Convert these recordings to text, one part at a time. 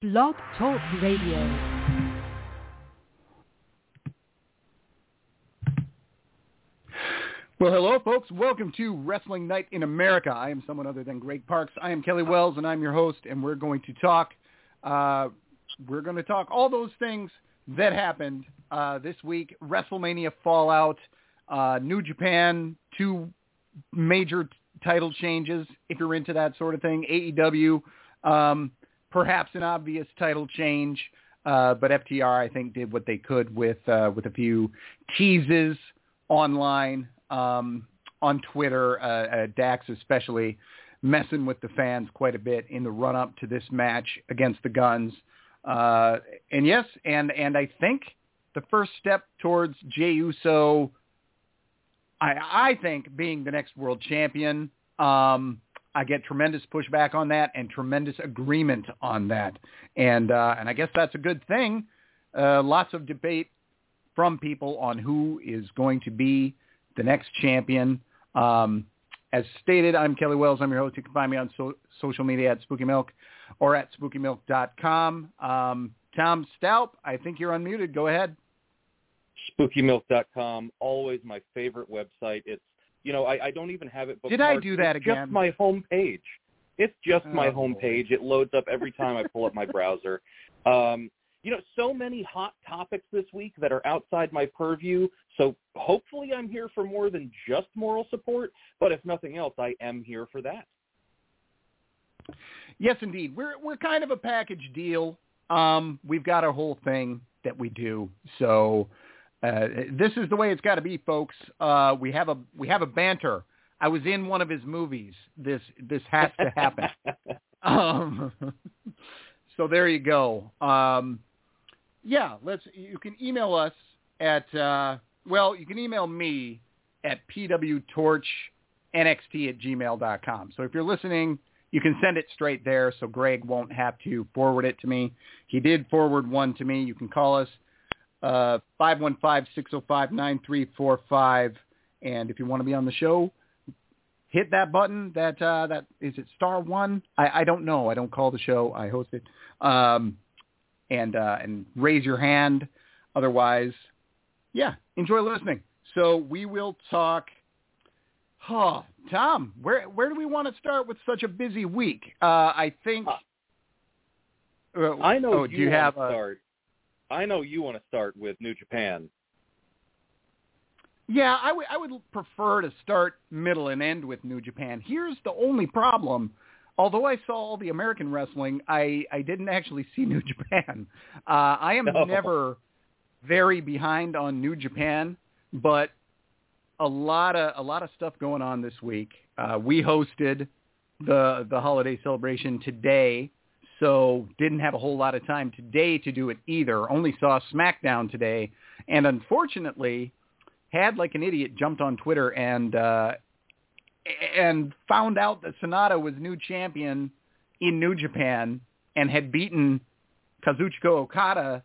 Blog Talk Radio. Well, hello, folks. Welcome to Wrestling Night in America. I am someone other than Greg Parks. I am Kelly Wells, and I'm your host, and we're going to talk all those things that happened this week. WrestleMania Fallout, New Japan, two major title changes, if you're into that sort of thing. AEW, perhaps an obvious title change, but FTR, I think, did what they could with a few teases online. On Twitter, Dax especially messing with the fans quite a bit in the run-up to this match against the Guns. And I think the first step towards Jey Uso, I think, being the next world champion. I get tremendous pushback on that and tremendous agreement on that. And I guess that's a good thing. Lots of debate from people on who is going to be the next champion. As stated, I'm Kelly Wells. I'm your host. You can find me on social media at Spooky Milk or at SpookyMilk.com. Tom Stout, I think you're unmuted. Go ahead. SpookyMilk.com, always my favorite website. It's, I don't even have it bookmarked. Did I do that it's again? Just my homepage. It's just my homepage. It loads up every time I pull up my browser. So many hot topics this week that are outside my purview. So hopefully I'm here for more than just moral support. But if nothing else, I am here for that. Yes, indeed. We're kind of a package deal. We've got a whole thing that we do. So this is the way it's got to be, folks. We have a banter. I was in one of his movies. This has to happen. So there you go. You can email us at, you can email me at pwtorchnxt@gmail.com. So if you're listening, you can send it straight there so Greg won't have to forward it to me. He did forward one to me. You can call us 515-605-9345. And if you want to be on the show, hit that button. That is it *1? I don't know. I don't call the show. I host it. And raise your hand. Otherwise, enjoy listening. So we will talk. Tom, where do we want to start with such a busy week? I think. I know. Do you have a start? I know you want to start with New Japan. Yeah, I would prefer to start middle and end with New Japan. Here's the only problem. Although I saw all the American wrestling, I didn't actually see New Japan. I am never very behind on New Japan, but a lot of stuff going on this week. We hosted the holiday celebration today, so didn't have a whole lot of time today to do it either. Only saw SmackDown today, and unfortunately had, like an idiot, jumped on Twitter and found out that Sonata was new champion in New Japan and had beaten Kazuchika Okada.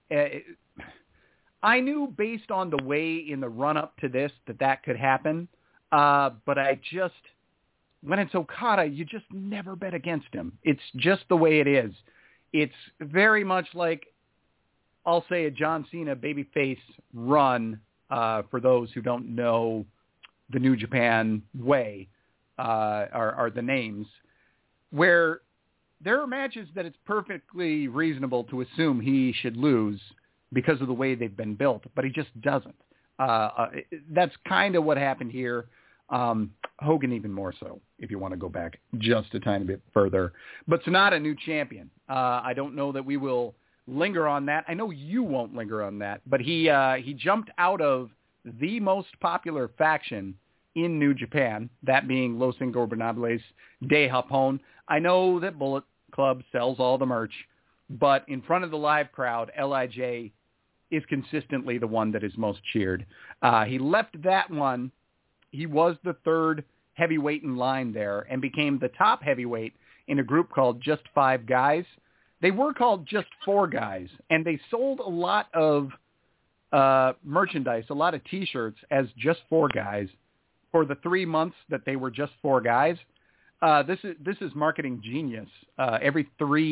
I knew based on the way in the run-up to this that could happen, but I just, when it's Okada, you just never bet against him. It's just the way it is. It's very much like, I'll say, a John Cena babyface run, for those who don't know the New Japan way, are the names, where there are matches that it's perfectly reasonable to assume he should lose because of the way they've been built, but he just doesn't. That's kind of what happened here. Hogan even more so, if you want to go back just a tiny bit further. But Sonata, new champion. I don't know that we will linger on that. I know you won't linger on that, but he jumped out of the most popular faction in New Japan, that being Los Ingobernables de Japón. I know that Bullet Club sells all the merch, but in front of the live crowd, LIJ is consistently the one that is most cheered. He left that one. He was the third heavyweight in line there and became the top heavyweight in a group called Just Five Guys. They were called Just Four Guys, and they sold a lot of merchandise, a lot of T-shirts as Just Four Guys for the 3 months that they were Just Four Guys. This is marketing genius. Every 3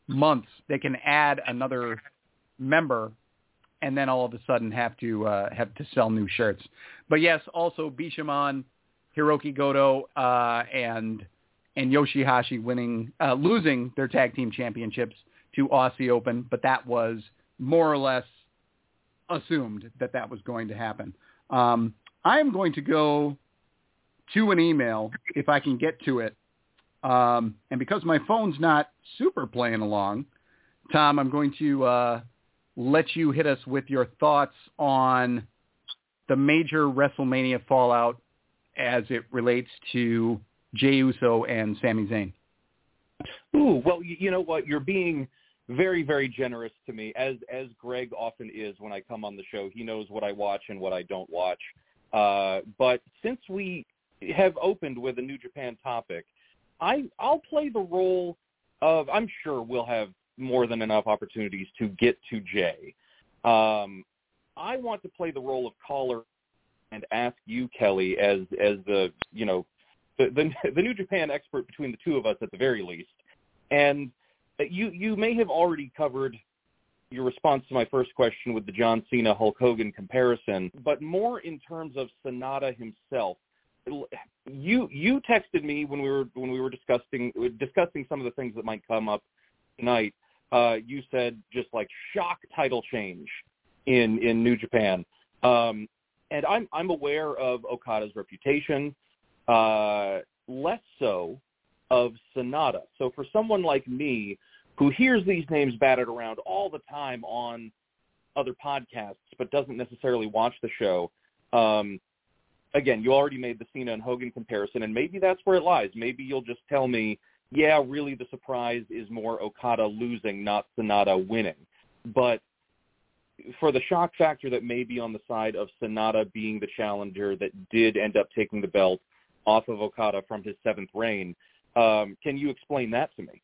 months they can add another member and then all of a sudden have to sell new shirts. But yes, also Bishamon, Hiroki Goto, and Yoshihashi losing their tag team championships to Aussie Open, but that was more or less assumed that was going to happen. I am going to go to an email if I can get to it. And because my phone's not super playing along, Tom, I'm going to let you hit us with your thoughts on the major WrestleMania fallout as it relates to Jey Uso and Sami Zayn. Ooh, well, you know what? You're being very, very generous to me, as Greg often is when I come on the show. He knows what I watch and what I don't watch. But since we have opened with a New Japan topic, I'll play the role of, I'm sure we'll have more than enough opportunities to get to Jay. I want to play the role of caller and ask you, Kelly, as the New Japan expert between the two of us at the very least. And you may have already covered your response to my first question with the John Cena Hulk Hogan comparison, but more in terms of Sonata himself. You texted me when we were discussing some of the things that might come up tonight. You said just like shock title change in New Japan, and I'm aware of Okada's reputation, less so of Sonata. So for someone like me who hears these names batted around all the time on other podcasts but doesn't necessarily watch the show, again, you already made the Cena and Hogan comparison, and maybe that's where it lies. Maybe you'll just tell me, yeah, really the surprise is more Okada losing, not Sonata winning. But for the shock factor that may be on the side of Sonata being the challenger that did end up taking the belt off of Okada from his 7th reign, can you explain that to me?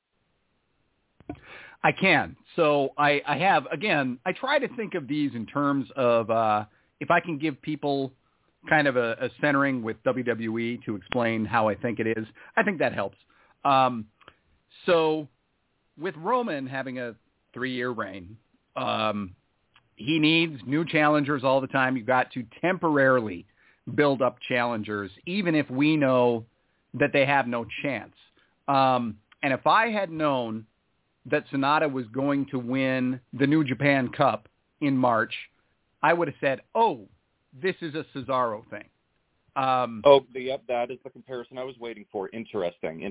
I can. So I have, again, I try to think of these in terms of if I can give people kind of a centering with WWE to explain how I think it is, I think that helps. So with Roman having a 3-year reign, he needs new challengers all the time. You've got to temporarily build up challengers, even if we know that they have no chance. And if I had known that Sonata was going to win the New Japan Cup in March, I would have said, oh, this is a Cesaro thing. Yep, that is the comparison I was waiting for. Interesting.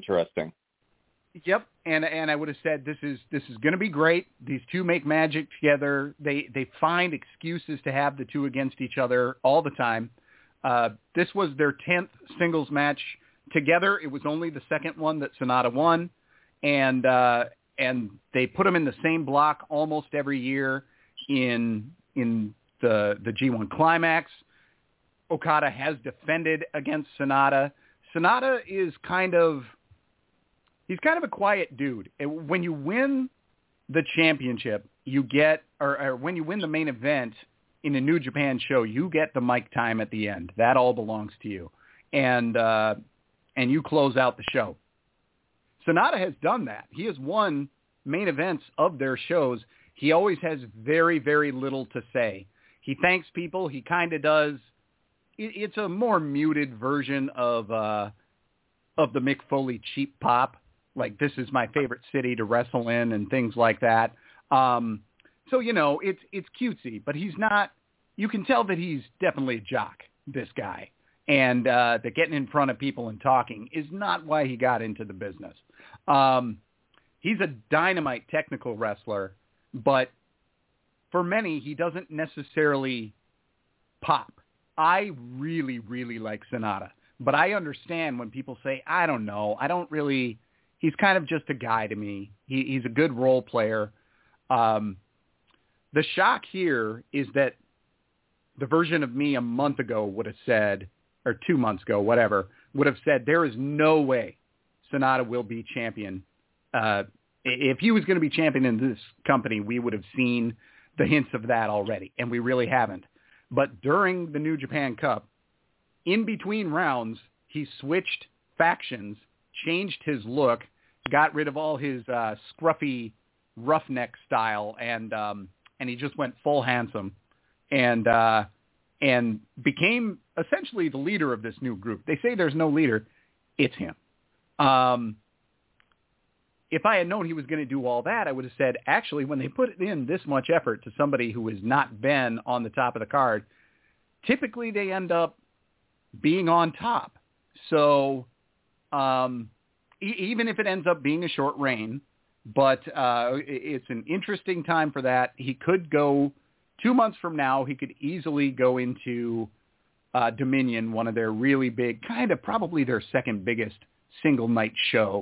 Yep, and I would have said this is going to be great. These two make magic together. They find excuses to have the two against each other all the time. This was their 10th singles match together. It was only the second one that Sonata won, and they put them in the same block almost every year in the G1 Climax. Okada has defended against Sonata. Sonata is he's kind of a quiet dude. When you win the championship, you get, or when you win the main event in a New Japan show, you get the mic time at the end. That all belongs to you. And you close out the show. Sonata has done that. He has won main events of their shows. He always has very, very little to say. He thanks people. He kind of does. It's a more muted version of the Mick Foley cheap pop, like this is my favorite city to wrestle in and things like that. So, it's cutesy, but he's not, you can tell that he's definitely a jock, this guy. And that getting in front of people and talking is not why he got into the business. He's a dynamite technical wrestler, but for many, he doesn't necessarily pop. I really, really like Sonata, but I understand when people say, I don't know, he's kind of just a guy to me. He's a good role player. The shock here is that the version of me a month ago would have said, or 2 months ago, whatever, would have said, there is no way Sonata will be champion. If he was going to be champion in this company, we would have seen the hints of that already, and we really haven't. But during the New Japan Cup, in between rounds, he switched factions, changed his look, got rid of all his scruffy roughneck style, and he just went full handsome, and became essentially the leader of this new group. They say there's no leader. It's him. If I had known he was going to do all that, I would have said, actually, when they put in this much effort to somebody who has not been on the top of the card, typically they end up being on top. So even if it ends up being a short reign, but it's an interesting time for that. He could go 2 months from now. He could easily go into Dominion, one of their really big, kind of probably their second biggest single night show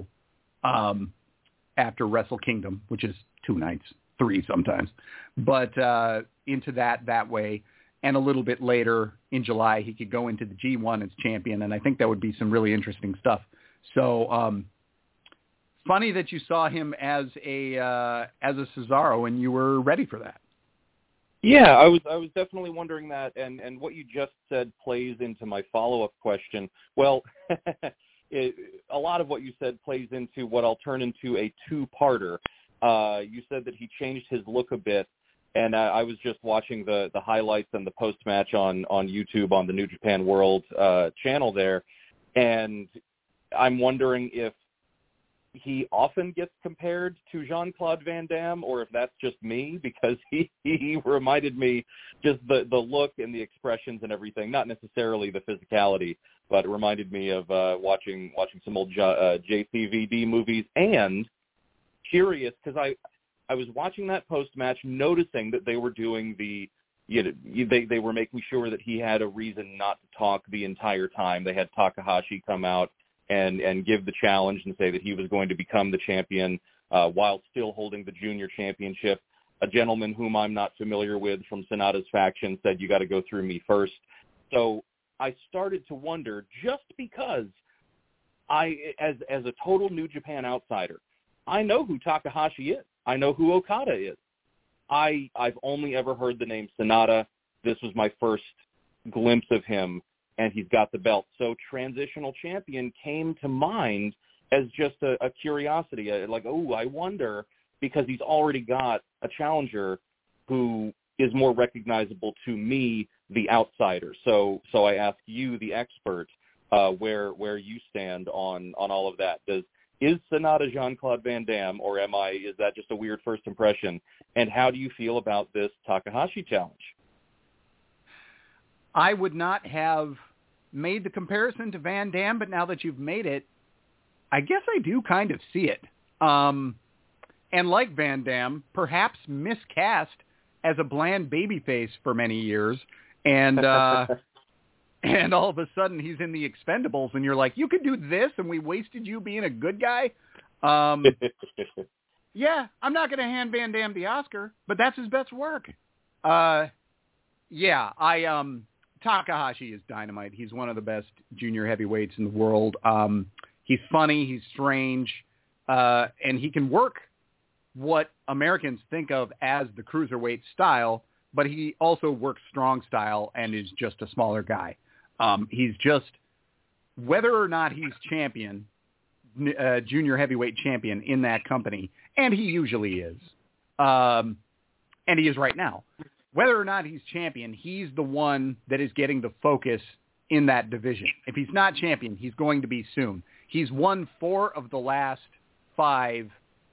after Wrestle Kingdom, which is 2 nights, 3 sometimes, but into that way. And a little bit later in July, he could go into the G1 as champion, and I think that would be some really interesting stuff. So funny that you saw him as a Cesaro, and you were ready for that. Yeah, I was definitely wondering that, and what you just said plays into my follow-up question. Well, a lot of what you said plays into what I'll turn into a two-parter. You said that he changed his look a bit, and I was just watching the highlights and the post-match on YouTube on the New Japan World channel there, and I'm wondering if he often gets compared to Jean-Claude Van Damme, or if that's just me, because he reminded me just the look and the expressions and everything, not necessarily the physicality, but it reminded me of watching some old JCVD movies. And curious, because I was watching that post-match, noticing that they were doing they were making sure that he had a reason not to talk the entire time. They had Takahashi come out and give the challenge and say that he was going to become the champion while still holding the junior championship. A gentleman whom I'm not familiar with from Sonata's faction said, you got to go through me first. So I started to wonder, just because as a total New Japan outsider, I know who Takahashi is. I know who Okada is. I've only ever heard the name Sonata. This was my first glimpse of him, and he's got the belt. So transitional champion came to mind as just a curiosity, like, oh, I wonder, because he's already got a challenger who is more recognizable to me, the outsider. So I ask you, the expert, where you stand on all of that. Is Sonata Jean-Claude Van Damme, or is that just a weird first impression? And how do you feel about this Takahashi challenge? I would not have made the comparison to Van Damme, but now that you've made it, I guess I do kind of see it. And like Van Damme, perhaps miscast as a bland babyface for many years, and and all of a sudden he's in the Expendables, and you're like, you could do this, and we wasted you being a good guy? Yeah, I'm not going to hand Van Damme the Oscar, but that's his best work. Takahashi is dynamite. He's one of the best junior heavyweights in the world. He's funny, he's strange, and he can work what Americans think of as the cruiserweight style, but he also works strong style and is just a smaller guy. He's just, whether or not he's champion, junior heavyweight champion in that company, and he usually is, and he is right now. Whether or not he's champion, he's the one that is getting the focus in that division. If he's not champion, he's going to be soon. He's won 4 of the last 5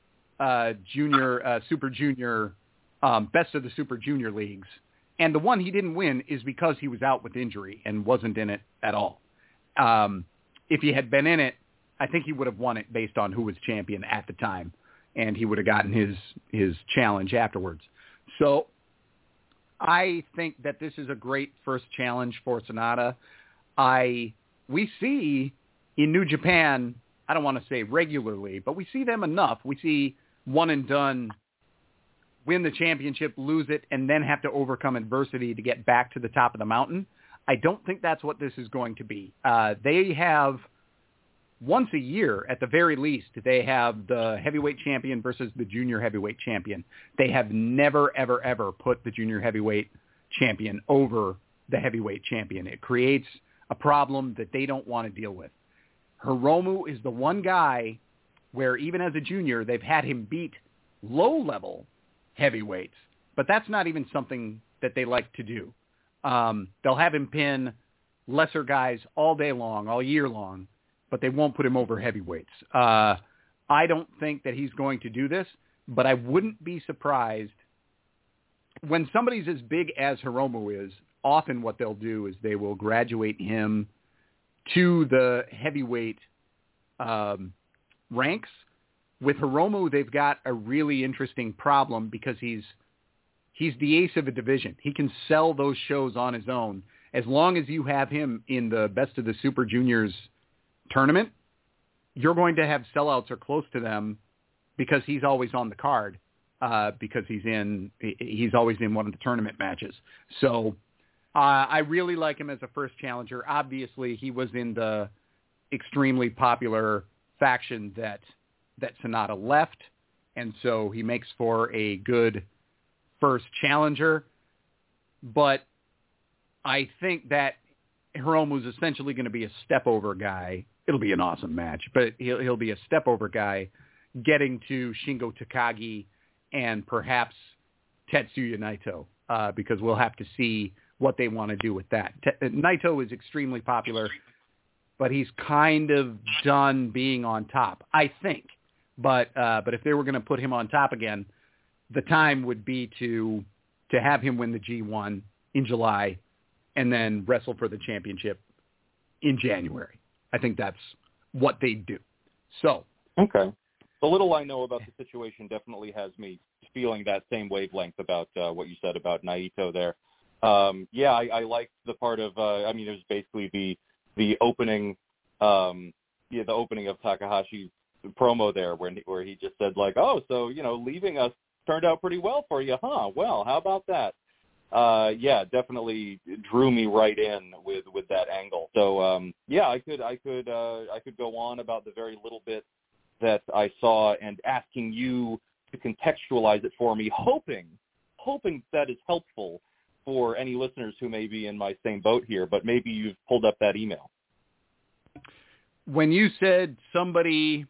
Super Junior, Best of the Super Junior leagues. And the one he didn't win is because he was out with injury and wasn't in it at all. If he had been in it, I think he would have won it based on who was champion at the time, and he would have gotten his challenge afterwards. So I think that this is a great first challenge for Sonata. We see in New Japan, I don't want to say regularly, but we see them enough. We see one and done, win the championship, lose it, and then have to overcome adversity to get back to the top of the mountain. I don't think that's what this is going to be. They have, once a year at the very least, they have the heavyweight champion versus the junior heavyweight champion. They have never, ever, ever put the junior heavyweight champion over the heavyweight champion. It creates a problem that they don't want to deal with. Hiromu is the one guy where even as a junior, they've had him beat low-level heavyweights, but that's not even something that they like to do. They'll have him pin lesser guys all day long, all year long, but they won't put him over heavyweights. I don't think that he's going to do this, but I wouldn't be surprised when somebody's as big as Hiromu is. Often what they'll do is they will graduate him to the heavyweight ranks. With Hiromu, they've got a really interesting problem because he's the ace of a division. He can sell those shows on his own. As long as you have him in the Best of the Super Juniors tournament, you're going to have sellouts or close to them because he's always on the card, because he's always in one of the tournament matches. So I really like him as a first challenger. Obviously, he was in the extremely popular faction that Sonata left, and so he makes for a good first challenger. But I think that Hiromu's essentially going to be a step-over guy. It'll be an awesome match, but he'll be a step-over guy getting to Shingo Takagi and perhaps Tetsuya Naito, because we'll have to see what they want to do with that. Naito is extremely popular, but he's kind of done being on top, I think. But if they were going to put him on top again, the time would be to have him win the G1 in July and then wrestle for the championship in January. I think that's what they do. So okay, the little I know about the situation definitely has me feeling that same wavelength about what you said about Naito there. I liked the part of it was basically the opening the opening of Takahashi's promo there where he just said like, oh, so leaving us turned out pretty well for you, huh? Well, how about that? Definitely drew me right in with that angle. So I could go on about the very little bit that I saw and asking you to contextualize it for me, hoping that is helpful for any listeners who may be in my same boat here, but maybe you've pulled up that email. When you said somebody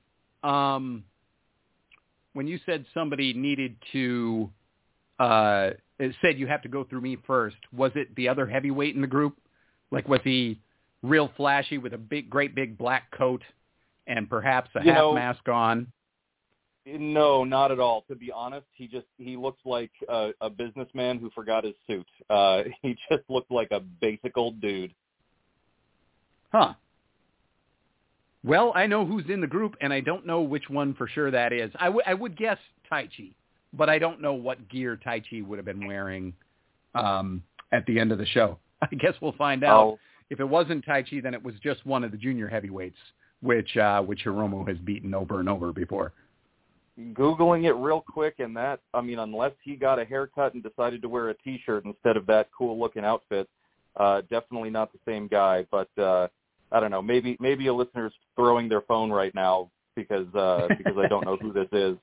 needed to it said you have to go through me first, was it the other heavyweight in the group? Like, was he real flashy with a great big black coat and perhaps a half mask on? No, not at all. To be honest, he looks like a businessman who forgot his suit. He just looked like a basic old dude. Huh. Well, I know who's in the group, and I don't know which one for sure that is. I would guess Taichi, but I don't know what gear Taichi would have been wearing at the end of the show. I guess we'll find out. Oh. If it wasn't Taichi, then it was just one of the junior heavyweights, which Hiromu has beaten over and over before. Googling it real quick, and unless he got a haircut and decided to wear a T-shirt instead of that cool-looking outfit, definitely not the same guy. But I don't know. Maybe a listener's throwing their phone right now because I don't know who this is.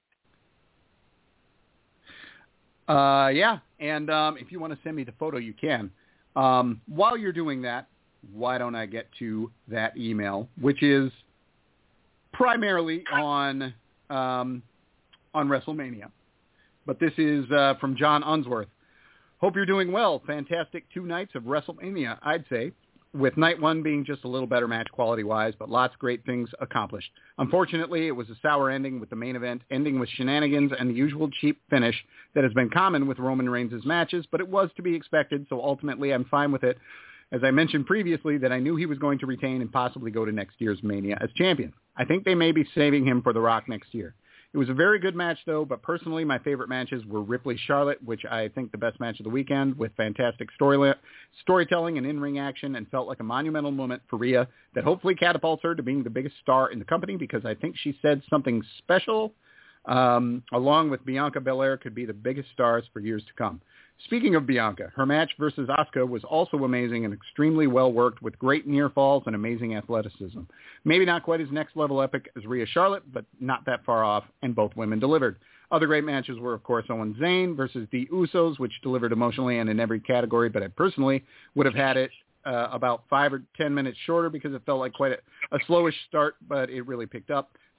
And if you want to send me the photo, you can. While you're doing that, why don't I get to that email, which is primarily on WrestleMania. But this is from John Unsworth. Hope you're doing well. Fantastic 2 nights of WrestleMania, I'd say, with night 1 being just a little better match quality-wise, but lots of great things accomplished. Unfortunately, it was a sour ending with the main event ending with shenanigans and the usual cheap finish that has been common with Roman Reigns' matches, but it was to be expected, so ultimately I'm fine with it. As I mentioned previously, that I knew he was going to retain and possibly go to next year's Mania as champion. I think they may be saving him for The Rock next year. It was a very good match, though, but personally, my favorite matches were Ripley-Charlotte, which I think the best match of the weekend, with fantastic storytelling and in-ring action, and felt like a monumental moment for Rhea that hopefully catapults her to being the biggest star in the company, because I think she said something special, along with Bianca Belair, could be the biggest stars for years to come. Speaking of Bianca, her match versus Asuka was also amazing and extremely well worked with great near falls and amazing athleticism. Maybe not quite as next level epic as Rhea Charlotte, but not that far off, and both women delivered. Other great matches were, of course, Owen Zayn versus the Usos, which delivered emotionally and in every category, but I personally would have had it about 5 or 10 minutes shorter because it felt like quite a slowish start, but it really picked up.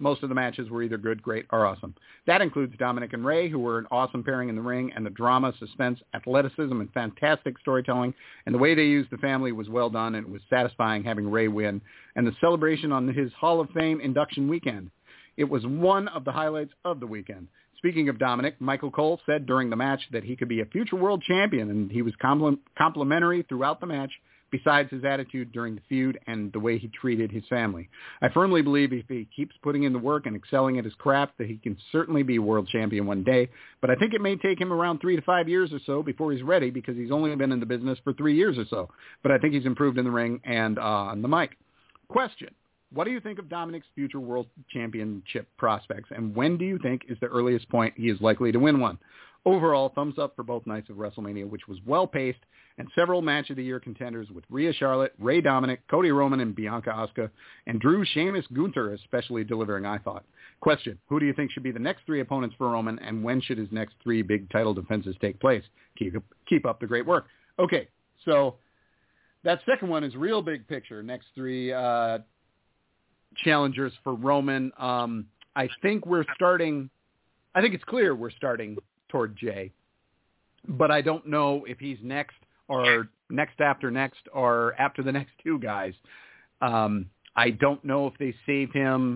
Most of the matches were either good, great, or awesome. That includes Dominic and Ray, who were an awesome pairing in the ring, and the drama, suspense, athleticism, and fantastic storytelling. And the way they used the family was well done, and it was satisfying having Ray win. And the celebration on his Hall of Fame induction weekend. It was one of the highlights of the weekend. Speaking of Dominic, Michael Cole said during the match that he could be a future world champion, and he was complimentary throughout the match, besides his attitude during the feud and the way he treated his family. I firmly believe if he keeps putting in the work and excelling at his craft, that he can certainly be world champion one day, but I think it may take him around 3 to 5 years or so before he's ready, because he's only been in the business for 3 years or so. But I think he's improved in the ring and on the mic. Question: what do you think of Dominic's future world championship prospects, and when do you think is the earliest point he is likely to win one? Overall, thumbs up for both nights of WrestleMania, which was well-paced, and several Match of the Year contenders with Rhea Charlotte, Ray Dominic, Cody Roman, and Bianca Asuka, and Drew Sheamus Gunther especially delivering, I thought. Question: who do you think should be the next 3 opponents for Roman, and when should his next 3 big title defenses take place? Keep up the great work. Okay, so that second one is real big picture. Next 3 challengers for Roman. I think it's clear we're starting toward Jay, but I don't know if he's next or next after next or after the next 2 guys. I don't know if they save him.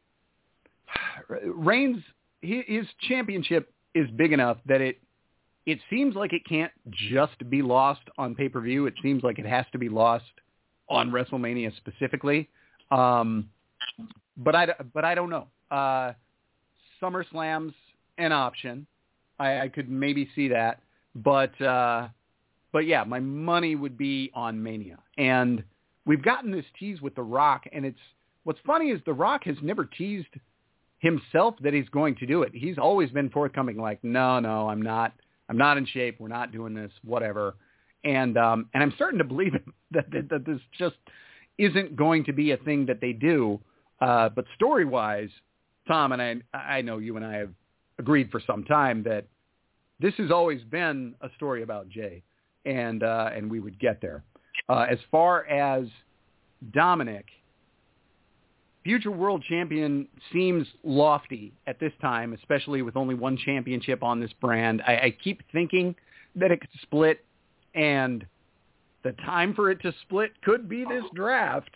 Reigns, his championship is big enough that it seems like it can't just be lost on pay-per-view. It seems like it has to be lost on WrestleMania specifically. But I don't know. SummerSlam's an option. I could maybe see that, but yeah, my money would be on Mania. And we've gotten this tease with The Rock, and what's funny is The Rock has never teased himself that he's going to do it. He's always been forthcoming, like, no, I'm not in shape. We're not doing this, whatever. And I'm starting to believe him that this just isn't going to be a thing that they do. But story-wise, Tom, and I know you and I have agreed for some time that this has always been a story about Jay, and we would get there. As far as Dominic, future world champion seems lofty at this time, especially with only 1 championship on this brand. I keep thinking that it could split, and the time for it to split could be this draft.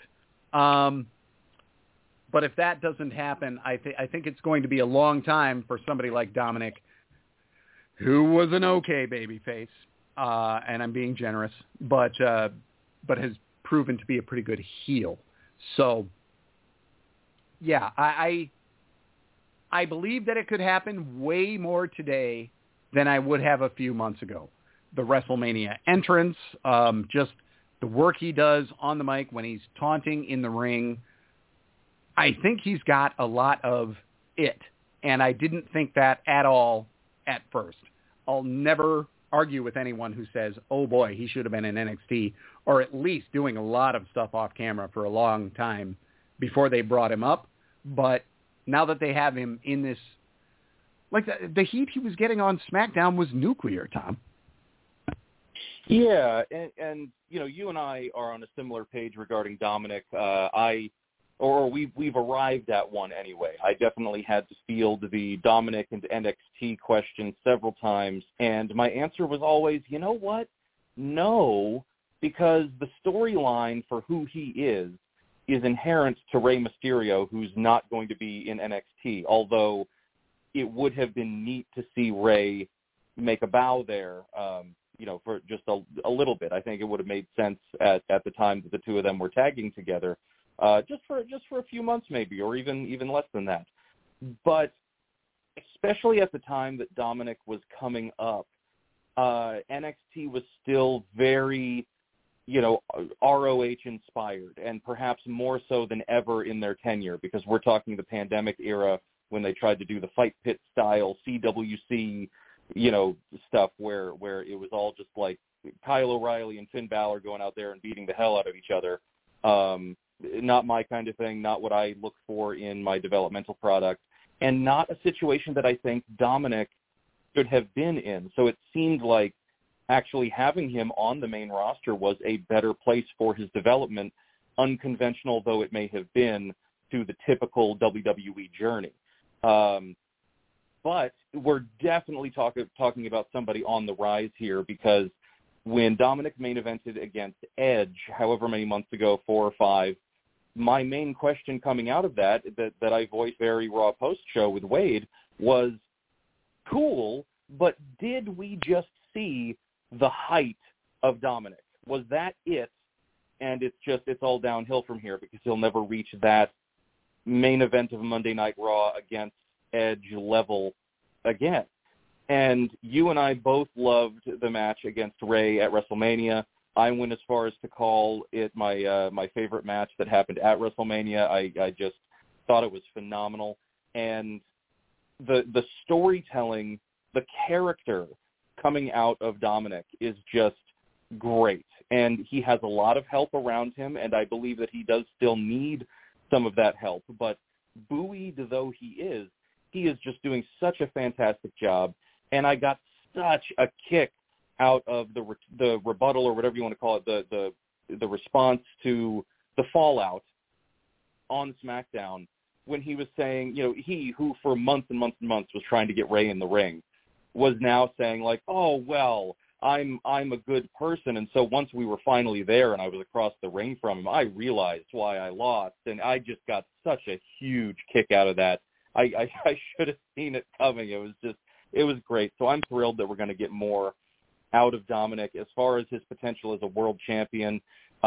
But if that doesn't happen, I think it's going to be a long time for somebody like Dominic, who was an okay babyface, and I'm being generous, but has proven to be a pretty good heel. So, yeah, I believe that it could happen way more today than I would have a few months ago. The WrestleMania entrance, just the work he does on the mic when he's taunting in the ring, I think he's got a lot of it, and I didn't think that at all at first. I'll never argue with anyone who says, oh boy, he should have been in NXT, or at least doing a lot of stuff off camera for a long time before they brought him up. But now that they have him in this, like the heat he was getting on SmackDown was nuclear, Tom. Yeah, and you and I are on a similar page regarding Dominic. We've arrived at one anyway. I definitely had to field the Dominic and NXT question several times, and my answer was always, you know what? No, because the storyline for who he is inherent to Rey Mysterio, who's not going to be in NXT, although it would have been neat to see Rey make a bow there, for just a little bit. I think it would have made sense at the time that the 2 of them were tagging together. Just for a few months maybe, or even less than that. But especially at the time that Dominic was coming up, NXT was still very, ROH inspired, and perhaps more so than ever in their tenure, because we're talking the pandemic era when they tried to do the Fight Pit style CWC, stuff where it was all just like Kyle O'Reilly and Finn Balor going out there and beating the hell out of each other. Not my kind of thing, not what I look for in my developmental product, and not a situation that I think Dominic should have been in. So it seemed like actually having him on the main roster was a better place for his development, unconventional though it may have been, to the typical WWE journey. But we're definitely talking about somebody on the rise here, because when Dominic main evented against Edge, however many months ago, 4 or 5, my main question coming out of that I voiced very Raw post-show with Wade was, cool, but did we just see the height of Dominic? Was that it? And it's all downhill from here, because he'll never reach that main event of Monday Night Raw against Edge level again. And you and I both loved the match against Rey at WrestleMania. I went as far as to call it my favorite match that happened at WrestleMania. I just thought it was phenomenal. And the storytelling, the character coming out of Dominic is just great. And he has a lot of help around him, and I believe that he does still need some of that help. But buoyed though he is just doing such a fantastic job. And I got such a kick out of the rebuttal, or whatever you want to call it, the response to the fallout on SmackDown, when he was saying, he who for months and months and months was trying to get Rey in the ring, was now saying like, oh, well, I'm a good person, and so once we were finally there and I was across the ring from him, I realized why I lost, and I just got such a huge kick out of that. I should have seen it coming. It was great. So I'm thrilled that we're going to get more out of Dominic. As far as his potential as a world champion,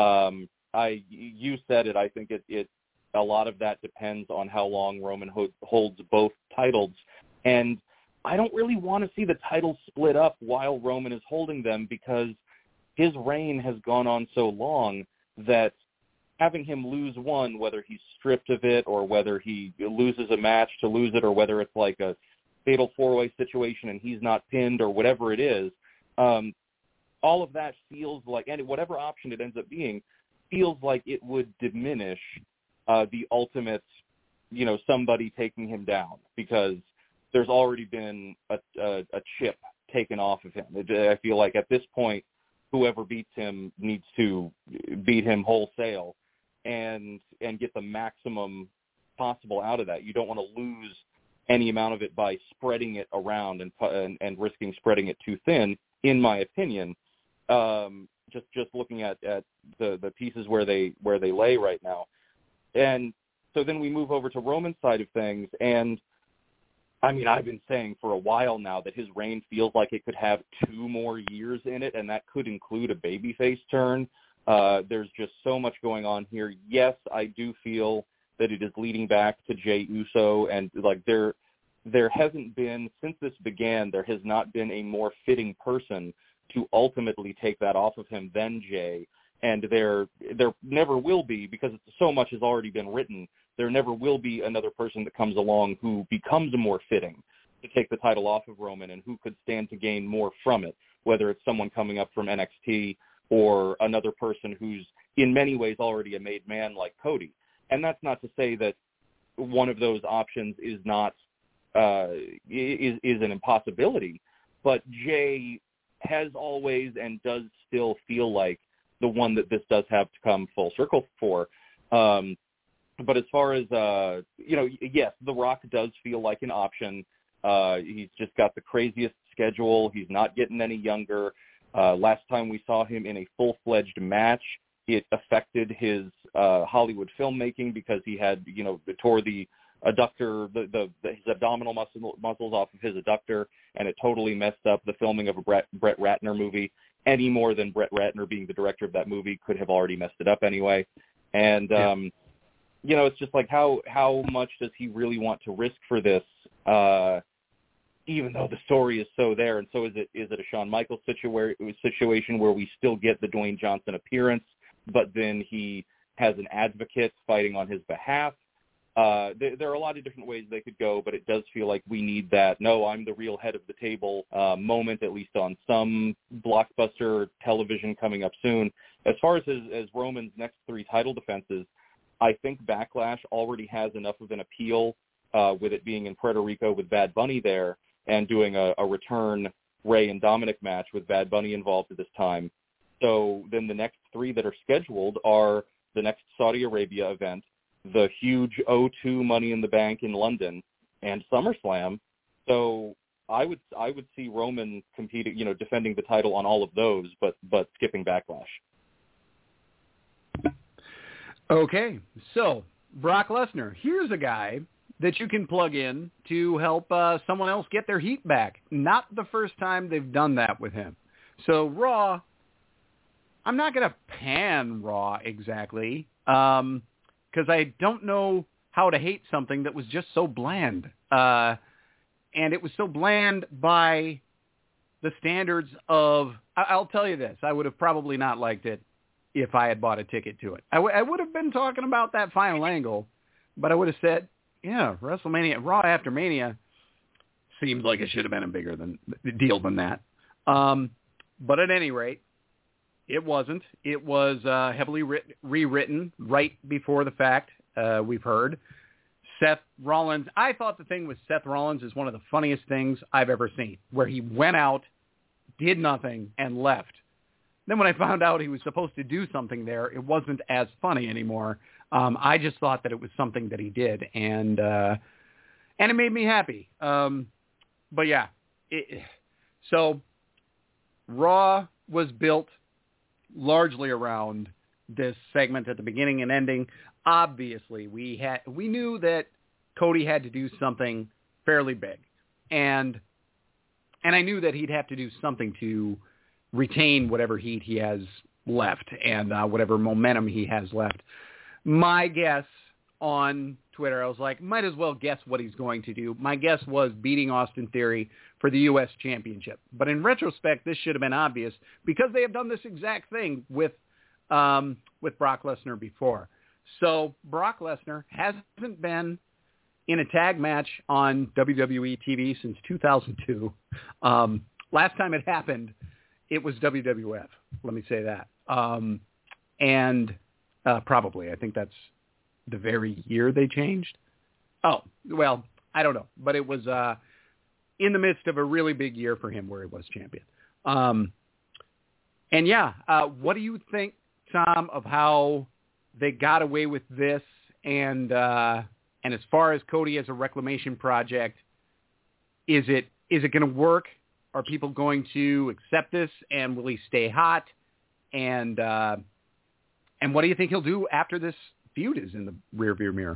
you said it. I think it a lot of that depends on how long Roman holds both titles, and I don't really want to see the titles split up while Roman is holding them, because his reign has gone on so long that having him lose one, whether he's stripped of it or whether he loses a match to lose it, or whether it's like a fatal 4-way situation and he's not pinned or whatever it is, all of that feels like, and whatever option it ends up being, feels like it would diminish the ultimate, somebody taking him down, because there's already been a chip taken off of him. I feel like at this point, whoever beats him needs to beat him wholesale and get the maximum possible out of that. You don't want to lose any amount of it by spreading it around and risking spreading it too thin, in my opinion. Just looking at the pieces where they lay right now. And so then we move over to Roman's side of things, and I mean, I've been saying for a while now that his reign feels like it could have 2 more years in it, and that could include a babyface turn. There's just so much going on here. Yes, I do feel that it is leading back to Jey Uso, and like there hasn't been, since this began, there has not been a more fitting person to ultimately take that off of him than Jey. And there never will be, because so much has already been written. There never will be another person that comes along who becomes more fitting to take the title off of Roman, and who could stand to gain more from it, whether it's someone coming up from NXT or another person who's in many ways already a made man like Cody. And that's not to say that one of those options is not is an impossibility, but Jey has always and does still feel like the one that this does have to come full circle for. But as far as, yes, The Rock does feel like an option. He's just got the craziest schedule. He's not getting any younger. Last time we saw him in a full-fledged match, it affected his Hollywood filmmaking, because he had, tore the adductor, his abdominal muscles off of his adductor, and it totally messed up the filming of a Brett Ratner movie, any more than Brett Ratner being the director of that movie could have already messed it up anyway. And, it's just like, how much does he really want to risk for this, even though the story is so there? And so is it a Shawn Michaels situation where we still get the Dwayne Johnson appearance, but then he has an advocate fighting on his behalf? There are a lot of different ways they could go, but it does feel like we need that, no, I'm the real head of the table moment, at least on some blockbuster television coming up soon. As far as Roman's next 3 title defenses, I think Backlash already has enough of an appeal with it being in Puerto Rico with Bad Bunny there, and doing a return Rey and Dominic match with Bad Bunny involved at this time. So then the next 3 that are scheduled are the next Saudi Arabia event, the huge O2 Money in the Bank in London and SummerSlam. So I would see Roman competing, defending the title on all of those, but skipping Backlash. Okay, so Brock Lesnar, here's a guy that you can plug in to help someone else get their heat back. Not the first time they've done that with him. So Raw, I'm not going to pan Raw exactly, because I don't know how to hate something that was just so bland. And it was so bland by the standards of, I'll tell you this, I would have probably not liked it if I had bought a ticket to it. I would have been talking about that final angle, but I would have said, yeah, WrestleMania, Raw after Mania seems like it should have been a bigger deal than that. But at any rate, it wasn't. It was heavily rewritten right before the fact, we've heard. Seth Rollins, I thought the thing with Seth Rollins is one of the funniest things I've ever seen, where he went out, did nothing, and left. Then when I found out he was supposed to do something there, it wasn't as funny anymore. I just thought that it was something that he did, and it made me happy. But yeah, so Raw was built largely around this segment at the beginning and ending. Obviously, we knew that Cody had to do something fairly big, and I knew that he'd have to do something to retain whatever heat he has left and whatever momentum he has left. My guess on Twitter, I was like, might as well guess what he's going to do. My guess was beating Austin Theory for the U.S. Championship. But in retrospect, this should have been obvious because they have done this exact thing with Brock Lesnar before. So Brock Lesnar hasn't been in a tag match on WWE TV since 2002. Last time it happened, it was WWF. Let me say that. And probably, I think that's the very year they changed. Oh, well, I don't know. But it was in the midst of a really big year for him where he was champion. And yeah, what do you think, Tom, of how they got away with this? And as far as Cody as a reclamation project, is it going to work? Are people going to accept this, and will he stay hot? And what do you think he'll do after this feud is in the rearview mirror?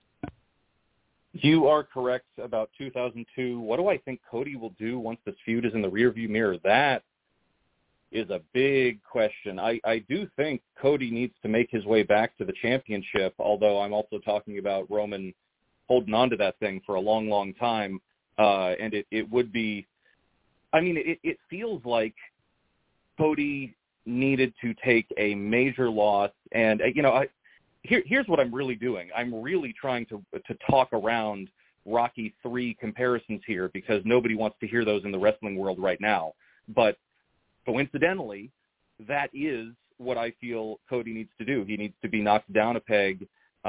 You are correct about 2002. What do I think Cody will do once this feud is in the rearview mirror? That is a big question. I do think Cody needs to make his way back to the championship, although I'm also talking about Roman holding on to that thing for a long, long time. And it would be, I mean, it feels like Cody needed to take a major loss. And, here's what I'm really doing. I'm really trying to talk around Rocky III comparisons here because nobody wants to hear those in the wrestling world right now. But coincidentally, that is what I feel Cody needs to do. He needs to be knocked down a peg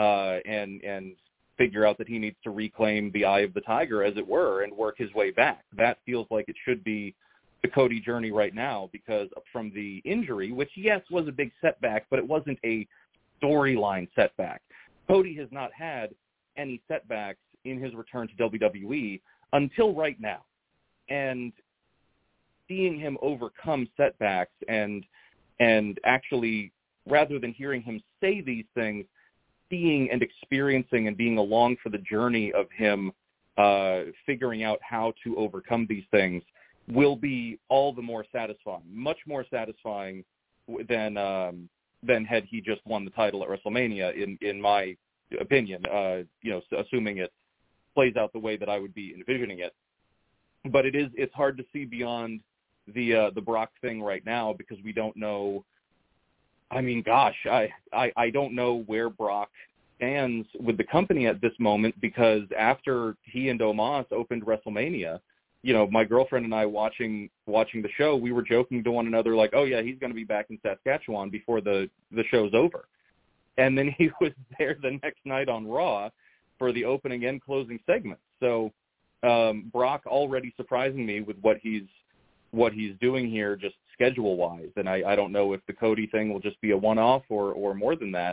and figure out that he needs to reclaim the eye of the tiger, as it were, and work his way back. That feels like it should be the Cody journey right now because from the injury, which, yes, was a big setback, but it wasn't a storyline setback. Cody has not had any setbacks in his return to WWE until right now. And seeing him overcome setbacks and actually, rather than hearing him say these things, seeing and experiencing and being along for the journey of him figuring out how to overcome these things will be all the more satisfying, much more satisfying than had he just won the title at WrestleMania, in my opinion, assuming it plays out the way that I would be envisioning it. But it's hard to see beyond the Brock thing right now because we don't know. I mean, gosh, I don't know where Brock stands with the company at this moment because after he and Omos opened WrestleMania, my girlfriend and I watching the show, we were joking to one another like, oh yeah, he's going to be back in Saskatchewan before the show's over. And then he was there the next night on Raw for the opening and closing segments. So Brock already surprising me with what he's doing here just schedule-wise. And I don't know if the Cody thing will just be a one-off or more than that.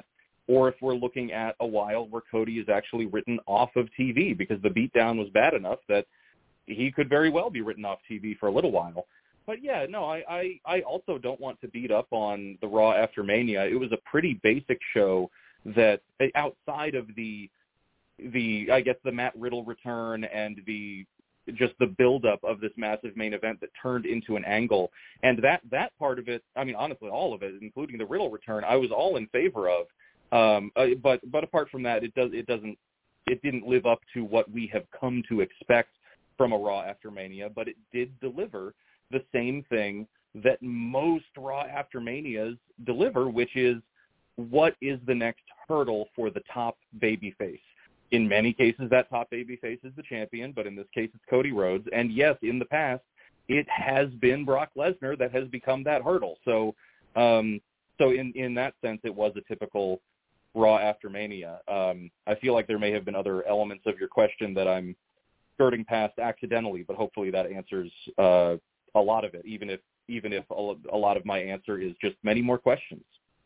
or if we're looking at a while where Cody is actually written off of TV because the beatdown was bad enough that he could very well be written off TV for a little while. But yeah, no, I also don't want to beat up on the Raw after Mania. It was a pretty basic show that, outside of the I guess the Matt Riddle return and just the buildup of this massive main event that turned into an angle, and that part of it, I mean, honestly, all of it, including the Riddle return, I was all in favor of. But apart from that, it didn't live up to what we have come to expect from a Raw after Mania, but it did deliver the same thing that most Raw after Manias deliver, which is what is the next hurdle for the top babyface. In many cases, that top babyface is the champion, but in this case, it's Cody Rhodes. And yes, in the past, it has been Brock Lesnar that has become that hurdle. So in that sense, it was a typical Raw after Mania. I feel like there may have been other elements of your question that I'm skirting past accidentally, but hopefully that answers a lot of it, even if a lot of my answer is just many more questions.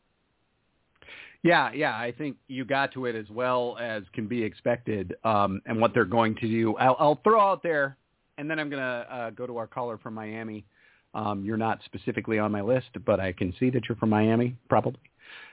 Yeah, I think you got to it as well as can be expected, and what they're going to do. I'll throw out there, and then I'm going to go to our caller from Miami. You're not specifically on my list, but I can see that you're from Miami, probably.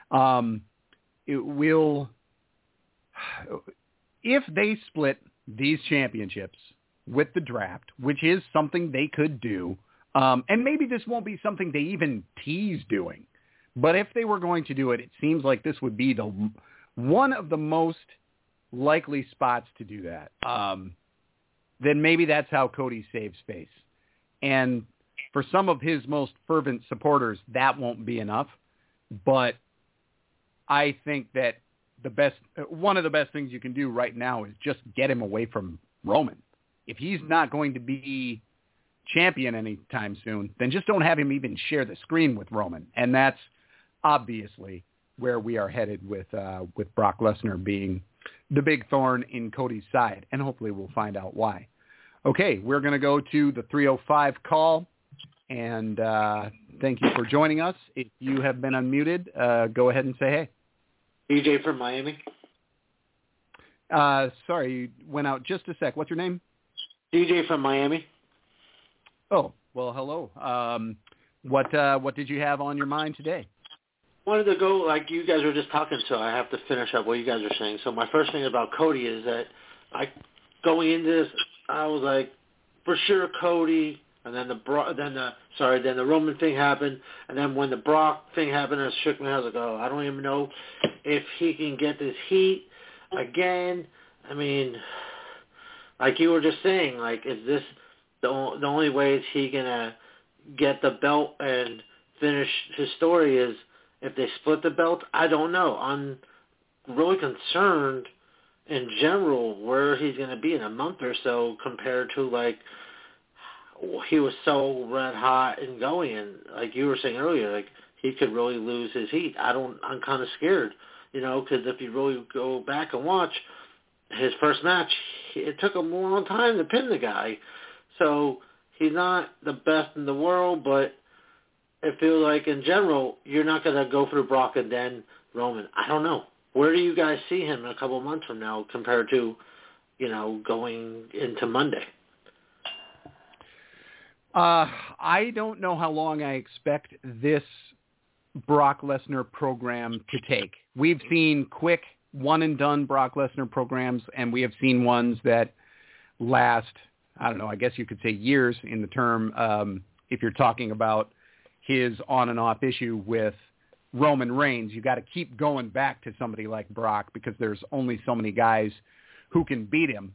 If they split these championships with the draft, which is something they could do, and maybe this won't be something they even tease doing, but if they were going to do it, it seems like this would be one of the most likely spots to do that. Then maybe that's how Cody saves face. And for some of his most fervent supporters, that won't be enough. But I think that one of the best things you can do right now is just get him away from Roman. If he's not going to be champion anytime soon, then just don't have him even share the screen with Roman. And that's obviously where we are headed with Brock Lesnar being the big thorn in Cody's side, and hopefully we'll find out why. Okay, we're going to go to the 305 call, and thank you for joining us. If you have been unmuted, go ahead and say hey. DJ from Miami. Sorry, you went out just a sec. What's your name? DJ from Miami. Oh, well, hello. What did you have on your mind today? Wanted to go, like you guys were just talking, so I have to finish up what you guys are saying. So my first thing about Cody is that going into this, I was like, for sure Cody, and then the Roman thing happened, and then when the Brock thing happened, I shook my head. I was like, oh, I don't even know if he can get this heat again. I mean, like you were just saying, like, is this the only way is he gonna get the belt and finish his story is if they split the belt? I don't know. I'm really concerned in general where he's going to be in a month or so compared to, like, he was so red hot and going. And like you were saying earlier, like, he could really lose his heat. I'm kind of scared, because if you really go back and watch his first match, it took him a long time to pin the guy. So he's not the best in the world, but I feel like in general, you're not going to go through Brock and then Roman. I don't know. Where do you guys see him in a couple of months from now compared to, going into Monday? I don't know how long I expect this Brock Lesnar program to take. We've seen quick one-and-done Brock Lesnar programs, and we have seen ones that last, I don't know, I guess you could say years in the term, if you're talking about his on and off issue with Roman Reigns. You got to keep going back to somebody like Brock because there's only so many guys who can beat him.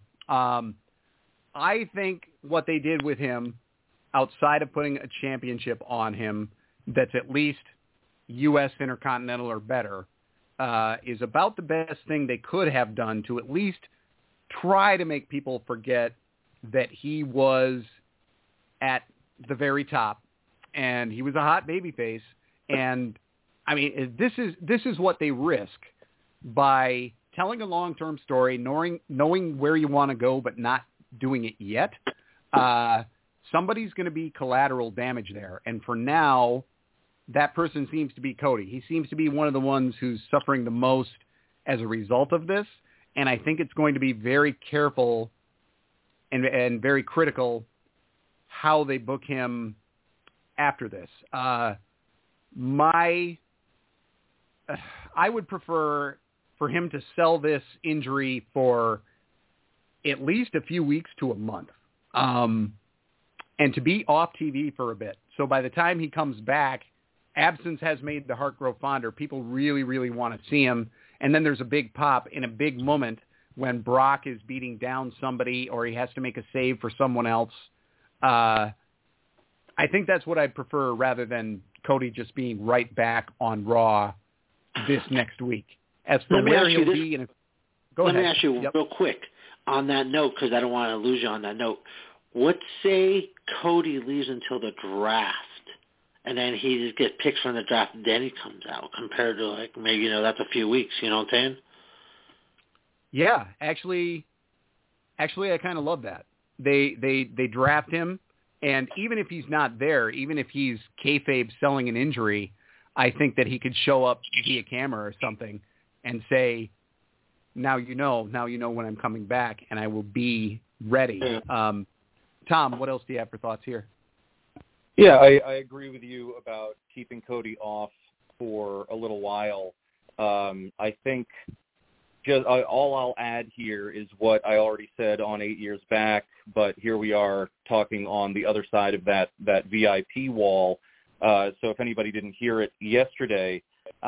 I think what they did with him, outside of putting a championship on him that's at least U.S. Intercontinental or better, is about the best thing they could have done to at least try to make people forget that he was at the very top and he was a hot babyface. And I mean, this is what they risk by telling a long-term story, knowing where you want to go, but not doing it yet. Somebody's going to be collateral damage there. And for now, that person seems to be Cody. He seems to be one of the ones who's suffering the most as a result of this, and I think it's going to be very careful and very critical how they book him after this. I would prefer for him to sell this injury for at least a few weeks to a month, and to be off TV for a bit. So by the time he comes back, absence has made the heart grow fonder. People really, really want to see him. And then there's a big pop in a big moment when Brock is beating down somebody or he has to make a save for someone else. I think that's what I'd prefer rather than Cody just being right back on Raw this next week. As for where he'll be, go ahead. Let me ask you real quick on that note, because I don't want to lose you on that note. Let's say Cody leaves until the draft, and then he just gets picked from the draft, and then he comes out, compared to like maybe, that's a few weeks, you know what I'm saying? Yeah, actually I kind of love that. They draft him, and even if he's not there, even if he's kayfabe selling an injury, I think that he could show up via camera or something and say, now you know when I'm coming back, and I will be ready. Tom, what else do you have for thoughts here? Yeah, I agree with you about keeping Cody off for a little while. I think just all I'll add here is what I already said on 8 years back, but here we are talking on the other side of that VIP wall. So if anybody didn't hear it yesterday,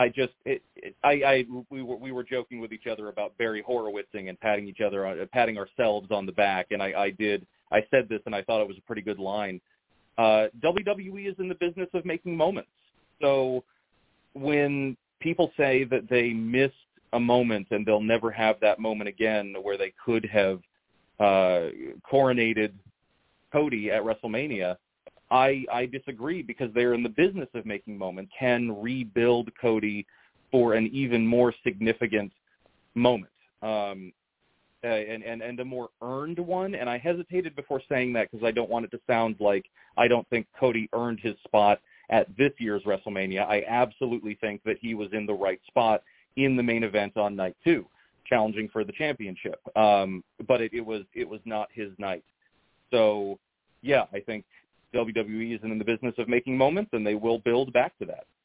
we were joking with each other about Barry Horowitzing and patting ourselves on the back, and I said this and I thought it was a pretty good line. WWE is in the business of making moments. So when people say that they missed a moment and they'll never have that moment again where they could have coronated Cody at WrestleMania, I disagree, because they're in the business of making moments, can rebuild Cody for an even more significant moment. And a more earned one. And I hesitated before saying that because I don't want it to sound like I don't think Cody earned his spot at this year's WrestleMania. I absolutely think that he was in the right spot in the main event on night 2, challenging for the championship. But it was not his night. So, yeah, I think WWE is in the business of making moments, and they will build back to that.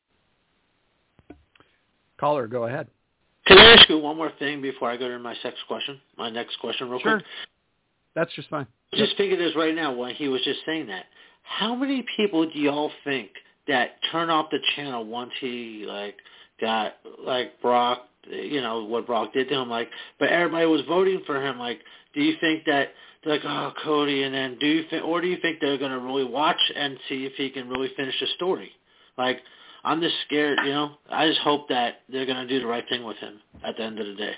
Caller, go ahead. Can I ask you one more thing before I go to my next question real quick? That's just fine. Just figure this right now when he was just saying that. How many people do y'all think that turn off the channel once he got Brock, what Brock did to him, but everybody was voting for him, do you think that they're like, oh, Cody, and then do you think they're going to really watch and see if he can really finish the story? I'm just scared, I just hope that they're going to do the right thing with him at the end of the day.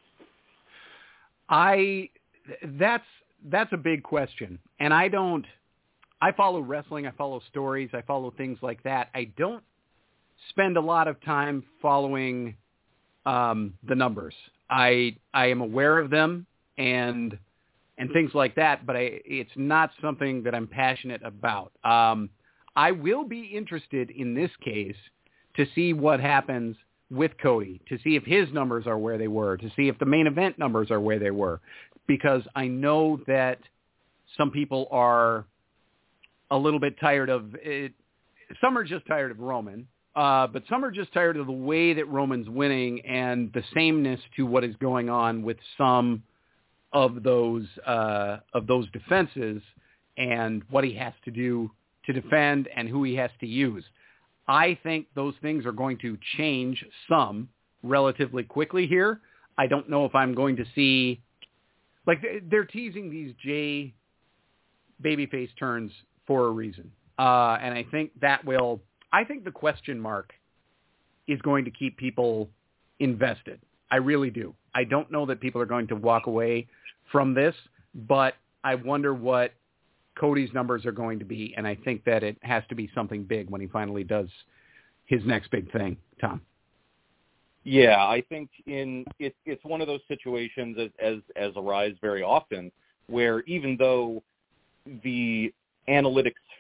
That's a big question. And I follow wrestling, I follow stories, I follow things like that. I don't spend a lot of time following the numbers. I am aware of them and things like that, but it's not something that I'm passionate about. I will be interested in this case to see what happens with Cody, to see if his numbers are where they were, to see if the main event numbers are where they were, because I know that some people are a little bit tired of it. Some are just tired of Roman, but some are just tired of the way that Roman's winning and the sameness to what is going on with some of those defenses and what he has to do to defend and who he has to use. I think those things are going to change some relatively quickly here. I don't know if I'm going to see, they're teasing these Jay babyface turns for a reason. And I think I think the question mark is going to keep people invested. I really do. I don't know that people are going to walk away from this, but I wonder what Cody's numbers are going to be, and I think that it has to be something big when he finally does his next big thing. Tom? Yeah, I think it's one of those situations as arise very often where even though the analytics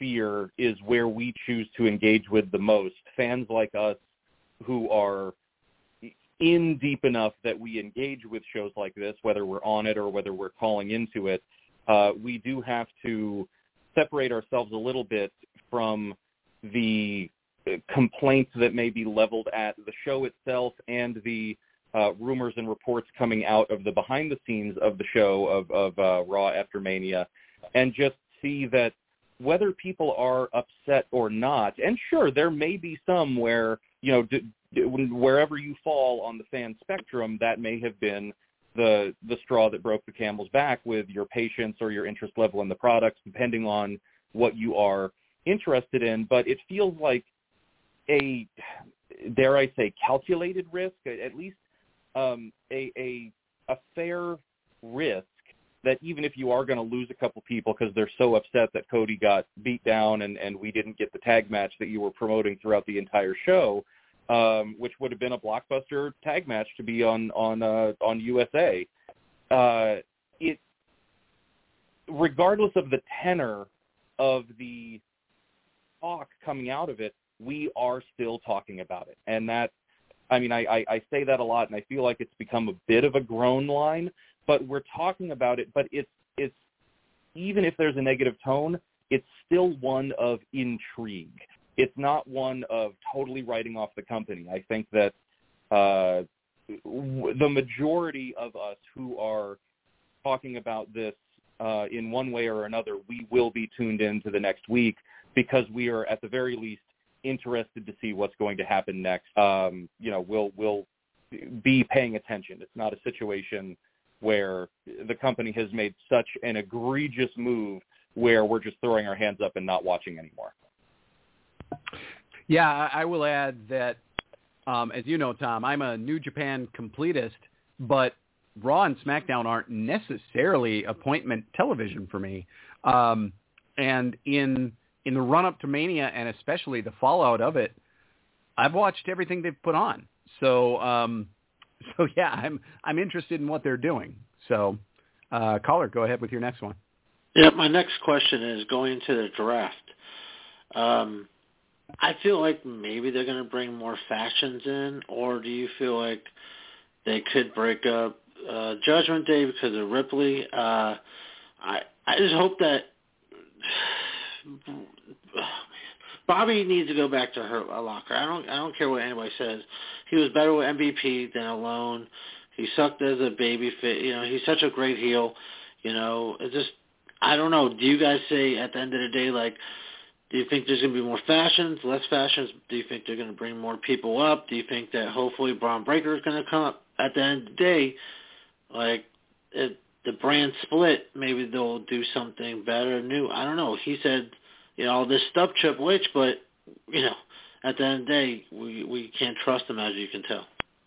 sphere is where we choose to engage with the most. Fans like us who are in deep enough that we engage with shows like this, whether we're on it or whether we're calling into it, we do have to separate ourselves a little bit from the complaints that may be leveled at the show itself and the rumors and reports coming out of the behind the scenes of the show of Raw after Mania, and just see that whether people are upset or not, and sure, there may be some where, you know, wherever you fall on the fan spectrum, that may have been the straw that broke the camel's back with your patience or your interest level in the products, depending on what you are interested in. But it feels like a, dare I say, calculated risk, at least a fair risk, that even if you are going to lose a couple people because they're so upset that Cody got beat down and we didn't get the tag match that you were promoting throughout the entire show, which would have been a blockbuster tag match to be on USA. It, regardless of the tenor of the talk coming out of it, we are still talking about it. And that, I mean, I say that a lot, and I feel like it's become a bit of a groan line, but we're talking about it. But it's even if there's a negative tone, it's still one of intrigue. It's not one of totally writing off the company. I think that the majority of us who are talking about this in one way or another, we will be tuned into the next week because we are at the very least interested to see what's going to happen next. We'll be paying attention. It's not a situation where the company has made such an egregious move where we're just throwing our hands up and not watching anymore. Yeah, I will add that, as you know, Tom, I'm a New Japan completist, but Raw and SmackDown aren't necessarily appointment television for me. And in the run-up to Mania, and especially the fallout of it, I've watched everything they've put on. So yeah, I'm interested in what they're doing. So, caller, go ahead with your next one. Yeah, my next question is going to the draft. I feel like maybe they're going to bring more factions in, or do you feel like they could break up Judgment Day because of Ripley? I just hope that Bobby needs to go back to Hurt Locker. I don't care what anybody says. He was better with MVP than alone. He sucked as a baby fit. You know, he's such a great heel. You know, it's just, I don't know. Do you guys say at the end of the day, like, do you think there's going to be more fashions, less fashions? Do you think they're going to bring more people up? Do you think that hopefully Braun Breaker is going to come up? At the end of the day, like, the brand split, maybe they'll do something better, new. I don't know. He said, you know, all this stuff, Triple H, but, you know, at the end of the day, we can't trust him, as you can tell.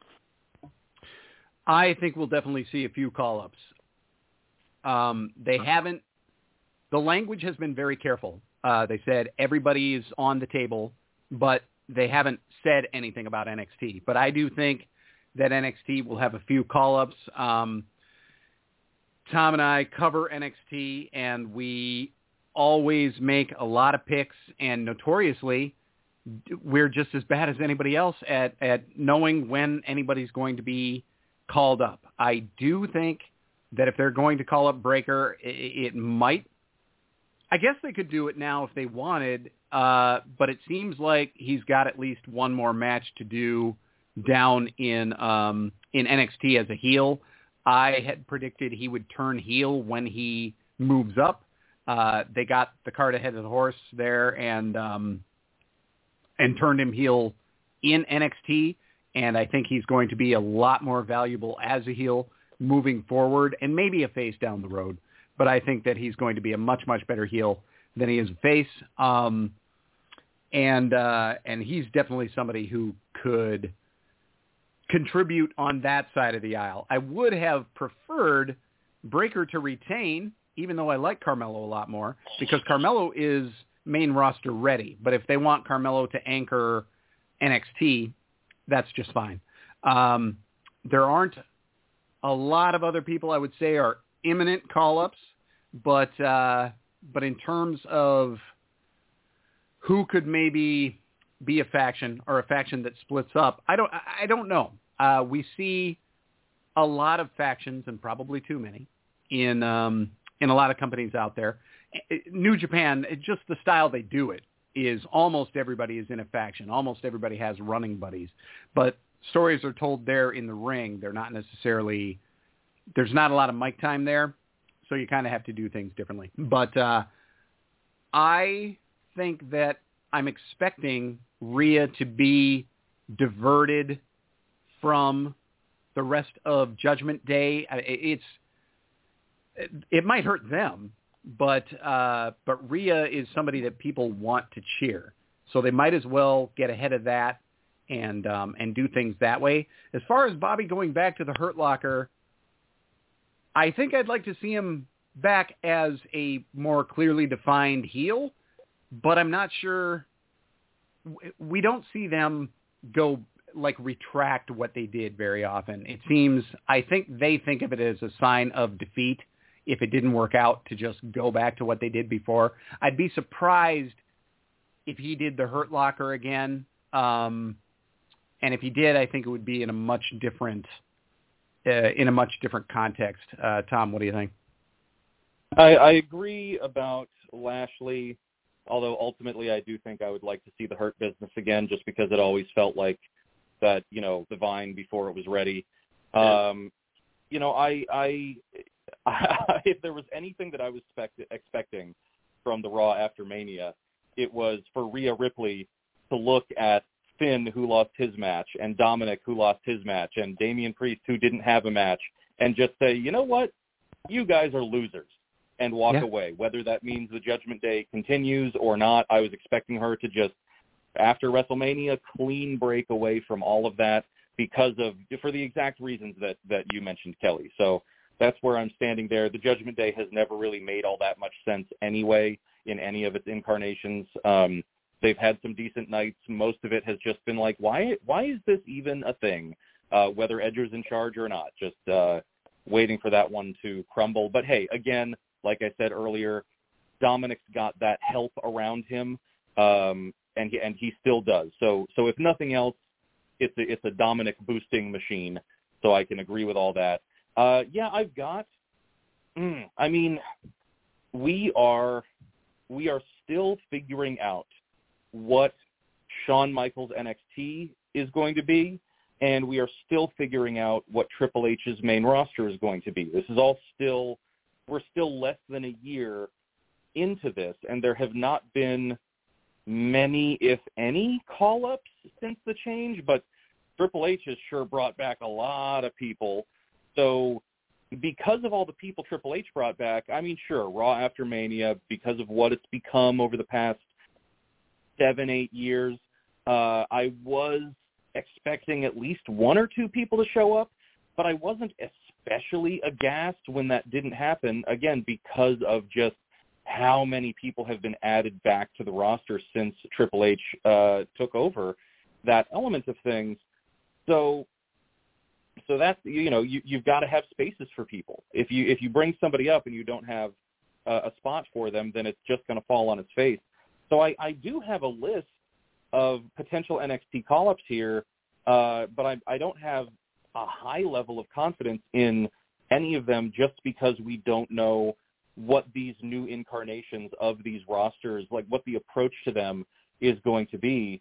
I think we'll definitely see a few call-ups. They haven't, the language has been very careful. They said everybody is on the table, but they haven't said anything about NXT. But I do think that NXT will have a few call-ups. Tom and I cover NXT, and we always make a lot of picks, and notoriously, we're just as bad as anybody else at knowing when anybody's going to be called up. I do think that if they're going to call up Breaker, it might, I guess they could do it now if they wanted, but it seems like he's got at least one more match to do down in NXT as a heel. I had predicted he would turn heel when he moves up. They got the cart ahead of the horse there and turned him heel in NXT, and I think he's going to be a lot more valuable as a heel moving forward, and maybe a face down the road. But I think that he's going to be a much, much better heel than he is a face. And he's definitely somebody who could contribute on that side of the aisle. I would have preferred Breaker to retain, even though I like Carmelo a lot more, because Carmelo is main roster ready. But if they want Carmelo to anchor NXT, that's just fine. There aren't a lot of other people I would say are imminent call-ups, but in terms of who could maybe be a faction or a faction that splits up. I don't know. We see a lot of factions, and probably too many, in a lot of companies out there. New Japan, just the style they do it is almost everybody is in a faction. Almost everybody has running buddies. But stories are told there in the ring. They're not necessarily, there's not a lot of mic time there, so you kind of have to do things differently. But I think that I'm expecting Rhea to be diverted from the rest of Judgment Day. It might hurt them, but Rhea is somebody that people want to cheer, so they might as well get ahead of that and do things that way. As far as Bobby going back to the Hurt Locker, I think I'd like to see him back as a more clearly defined heel, but I'm not sure. We don't see them go retract what they did very often. It seems, I think they think of it as a sign of defeat if it didn't work out to just go back to what they did before. I'd be surprised if he did the Hurt Locker again. And if he did, I think it would be in a much different context. Tom, what do you think? I agree about Lashley, although ultimately I do think I would like to see the Hurt business again, just because it always felt like that, the Vine before it was ready. If there was anything that I was expecting from the Raw after Mania, it was for Rhea Ripley to look at Finn, who lost his match, and Dominic, who lost his match, and Damian Priest, who didn't have a match, and just say, you know what, you guys are losers, and walk away. Whether that means the Judgment Day continues or not, I was expecting her to just, after WrestleMania, clean break away from all of that for the exact reasons that you mentioned, Kelly. So that's where I'm standing there. The Judgment Day has never really made all that much sense anyway in any of its incarnations. They've had some decent nights. Most of it has just been like, why is this even a thing? Whether Edger's in charge or not, just waiting for that one to crumble. But hey, again, like I said earlier, Dominic's got that help around him, and he still does. So if nothing else, it's a Dominic boosting machine. So I can agree with all that. I've got. I mean, we are still figuring out what Shawn Michaels NXT is going to be, and we are still figuring out what Triple H's main roster is going to be. This is all we're still less than a year into this, and there have not been many, if any, call-ups since the change, but Triple H has sure brought back a lot of people. So because of all the people Triple H brought back, I mean, sure, Raw after Mania, because of what it's become over the past 7-8 years, I was expecting at least one or two people to show up, but I wasn't especially aghast when that didn't happen, again, because of just how many people have been added back to the roster since Triple H took over that element of things. So that's, you've got to have spaces for people. If you bring somebody up and you don't have a spot for them, then it's just going to fall on its face. So I do have a list of potential NXT call-ups here, but I don't have a high level of confidence in any of them just because we don't know what these new incarnations of these rosters, like what the approach to them is going to be.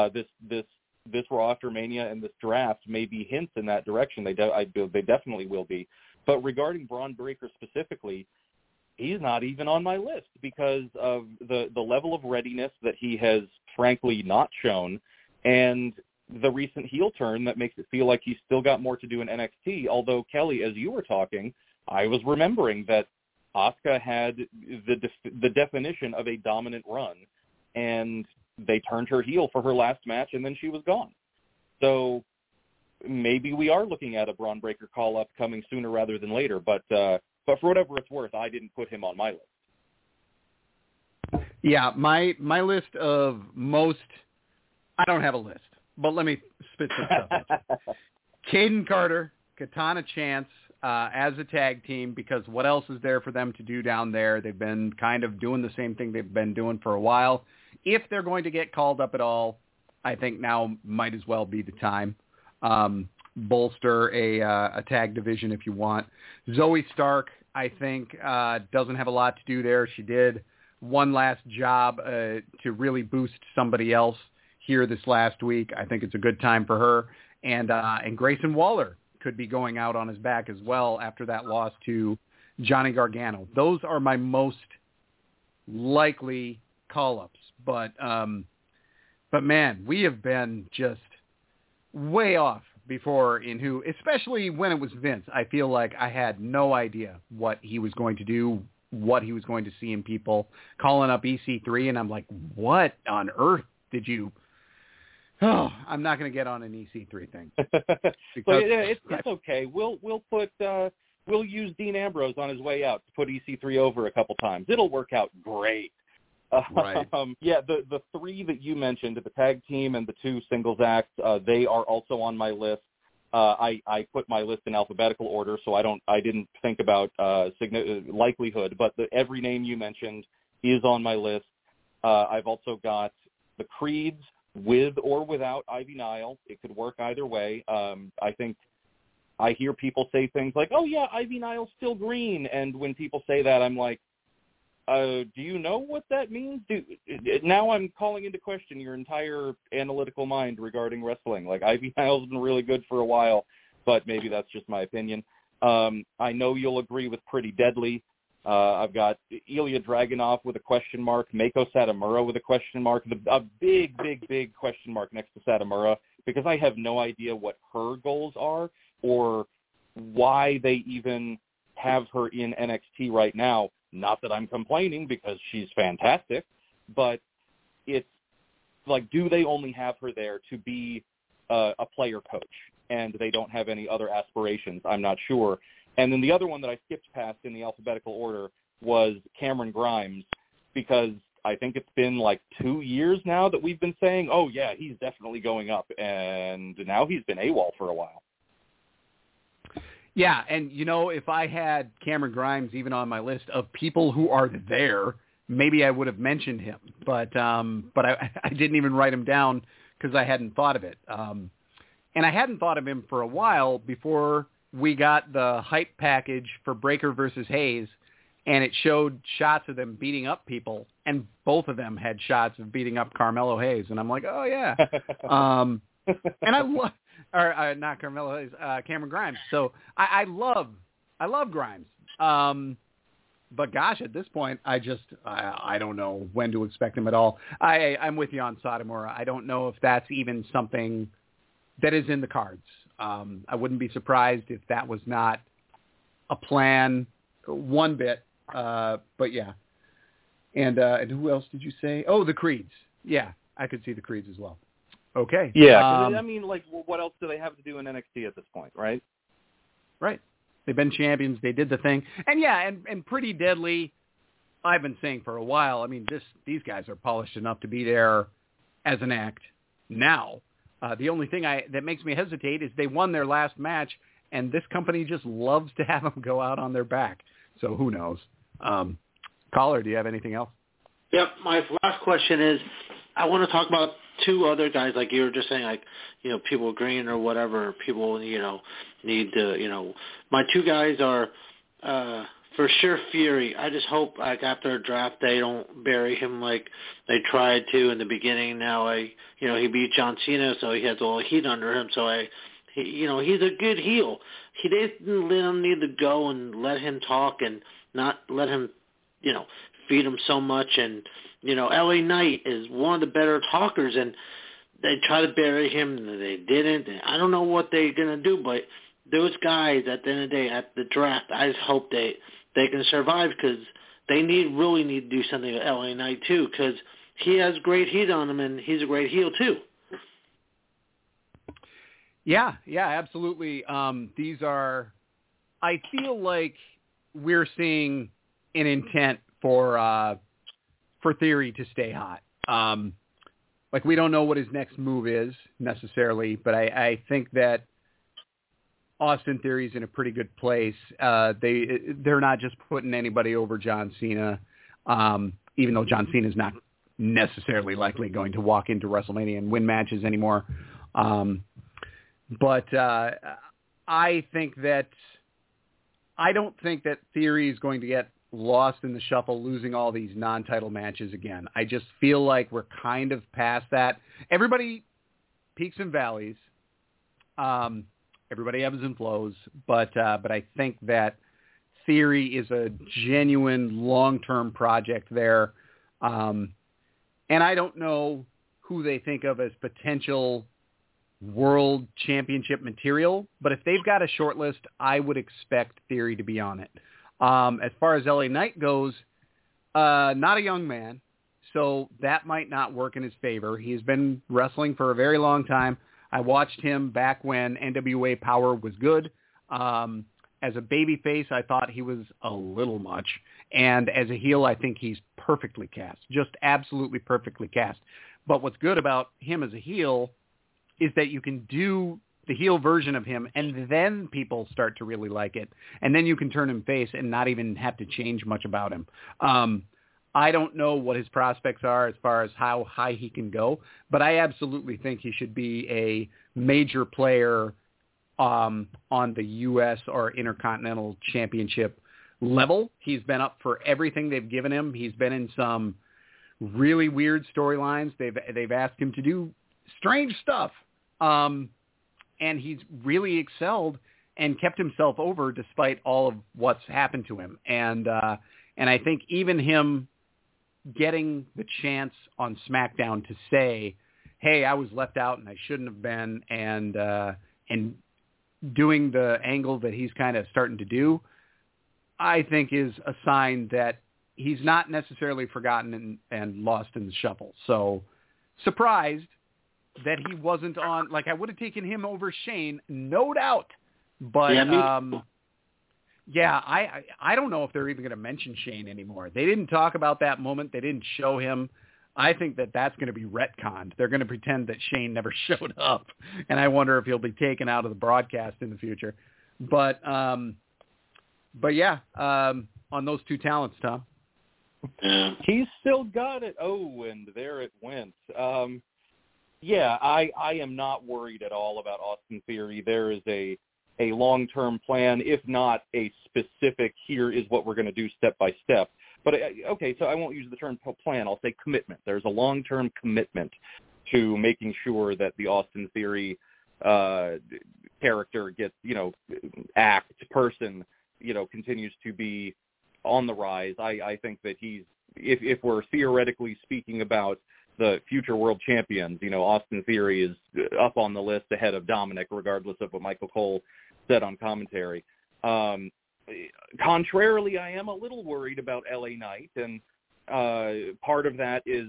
This Raw after Mania and this draft may be hints in that direction. They definitely will be. But regarding Braun Breaker specifically, he's not even on my list because of the level of readiness that he has frankly not shown, and the recent heel turn that makes it feel like he's still got more to do in NXT. Although, Kelly, as you were talking, I was remembering that Asuka had the definition of a dominant run, and they turned her heel for her last match, and then she was gone. So maybe we are looking at a Braun Breaker call-up coming sooner rather than later, but for whatever it's worth, I didn't put him on my list. Yeah, my list of most, I don't have a list, but let me spit some stuff at you. Caden Carter, Katana Chance as a tag team, because what else is there for them to do down there? They've been kind of doing the same thing they've been doing for a while. if they're going to get called up at all, I think now might as well be the time. Bolster a tag division if you want. Zoe Stark, I think, doesn't have a lot to do there. She did one last job to really boost somebody else here this last week. I think it's a good time for her. And Grayson Waller could be going out on his back as well after that loss to Johnny Gargano. Those are my most likely call-ups. But man, we have been just way off before in who, especially when it was Vince. I feel like I had no idea what he was going to do, what he was going to see in people. Calling up EC3, and I'm like, what on earth did you... Oh, I'm not going to get on an EC3 thing. But it's okay. We'll use Dean Ambrose on his way out to put EC3 over a couple times. It'll work out great. Right. The three that you mentioned, the tag team and the two singles acts, they are also on my list. I put my list in alphabetical order, so I didn't think about likelihood, but every name you mentioned is on my list. I've also got the Creeds, with or without Ivy Nile. It could work either way. I think I hear people say things like, oh, yeah, Ivy Nile's still green. And when people say that, I'm like, do you know what that means? Now I'm calling into question your entire analytical mind regarding wrestling. Like, Ivy Nile's been really good for a while, but maybe that's just my opinion. I know you'll agree with Pretty Deadly. I've got Ilya Dragunov with a question mark, Mako Satomura with a question mark, a big, big, big question mark next to Satomura, because I have no idea what her goals are or why they even have her in NXT right now. Not that I'm complaining, because she's fantastic, but it's like, do they only have her there to be a player coach and they don't have any other aspirations? I'm not sure. And then the other one that I skipped past in the alphabetical order was Cameron Grimes, because I think it's been like 2 years now that we've been saying, oh, yeah, he's definitely going up. And now he's been AWOL for a while. Yeah, and, if I had Cameron Grimes even on my list of people who are there, maybe I would have mentioned him. But I didn't even write him down because I hadn't thought of it. And I hadn't thought of him for a while before we got the hype package for Breakker versus Hayes, and it showed shots of them beating up people, and both of them had shots of beating up Carmelo Hayes, and I'm like, oh yeah. And I love, or not Carmelo Hayes, Cameron Grimes. So I love Grimes. But gosh, at this point, I don't know when to expect him at all. I'm with you on Satomura. I don't know if that's even something that is in the cards. I wouldn't be surprised if that was not a plan one bit. But yeah. And who else did you say? Oh, the Creeds. Yeah, I could see the Creeds as well. Okay. Yeah. I mean, like, what else do they have to do in NXT at this point, right? Right. They've been champions. They did the thing. And yeah, and Pretty Deadly, I've been saying for a while, I mean, these guys are polished enough to be there as an act now. The only thing that makes me hesitate is they won their last match, and this company just loves to have them go out on their back. So who knows? Caller, do you have anything else? Yep. My last question is, I want to talk about two other guys, like you were just saying, like, people green or whatever, people, need to, my two guys are, for sure Fury. I just hope, like, after a draft, they don't bury him like they tried to in the beginning. Now, he beat John Cena, so he has all the heat under him. So he's a good heel. He didn't let him need to go and let him talk and not let him, feed him so much. And, LA Knight is one of the better talkers, and they try to bury him, and they didn't. And I don't know what they're going to do, but those guys, at the end of the day, at the draft, I just hope they can survive, because they really need to do something with LA Knight, too, because he has great heat on him, and he's a great heel, too. Yeah, absolutely. These are, I feel like we're seeing an intent for Theory to stay hot. Like, we don't know what his next move is necessarily, but I think that Austin Theory's in a pretty good place. They're not just putting anybody over John Cena, even though John Cena's not necessarily likely going to walk into WrestleMania and win matches anymore. But I don't think that Theory is going to get lost in the shuffle, losing all these non-title matches again. I just feel like we're kind of past that. Everybody peaks and valleys. Everybody ebbs and flows. But I think that Theory is a genuine long-term project there. And I don't know who they think of as potential world championship material, but if they've got a short list, I would expect Theory to be on it. As far as LA Knight goes, not a young man, so that might not work in his favor. He's been wrestling for a very long time. I watched him back when NWA Power was good. As a babyface, I thought he was a little much. And as a heel, I think he's perfectly cast, just absolutely perfectly cast. But what's good about him as a heel is that you can do the heel version of him, and then people start to really like it. And then you can turn him face and not even have to change much about him. I don't know what his prospects are as far as how high he can go, but I absolutely think he should be a major player on the U.S. or Intercontinental Championship level. He's been up for everything they've given him. He's been in some really weird storylines. They've asked him to do strange stuff. And he's really excelled and kept himself over despite all of what's happened to him. And I think even him getting the chance on SmackDown to say, hey, I was left out and I shouldn't have been, and doing the angle that he's kind of starting to do, I think is a sign that he's not necessarily forgotten and lost in the shuffle. So surprised that he wasn't on. Like, I would have taken him over Shane, no doubt. But yeah, I don't know if they're even going to mention Shane anymore. They didn't talk about that moment. They didn't show him. I think that that's going to be retconned. They're going to pretend that Shane never showed up, and I wonder if he'll be taken out of the broadcast in the future. But yeah, on those two talents, Tom. Yeah. He's still got it. Oh, and there it went. Yeah, I am not worried at all about Austin Theory. There is a long-term plan, if not a specific, here is what we're going to do step by step. But, okay, so I won't use the term plan. I'll say commitment. There's a long-term commitment to making sure that the Austin Theory character gets, act, person, continues to be on the rise. I think that he's, if we're theoretically speaking about the future world champions, Austin Theory is up on the list ahead of Dominic, regardless of what Michael Cole said on commentary. Contrarily, I am a little worried about LA Knight, and part of that is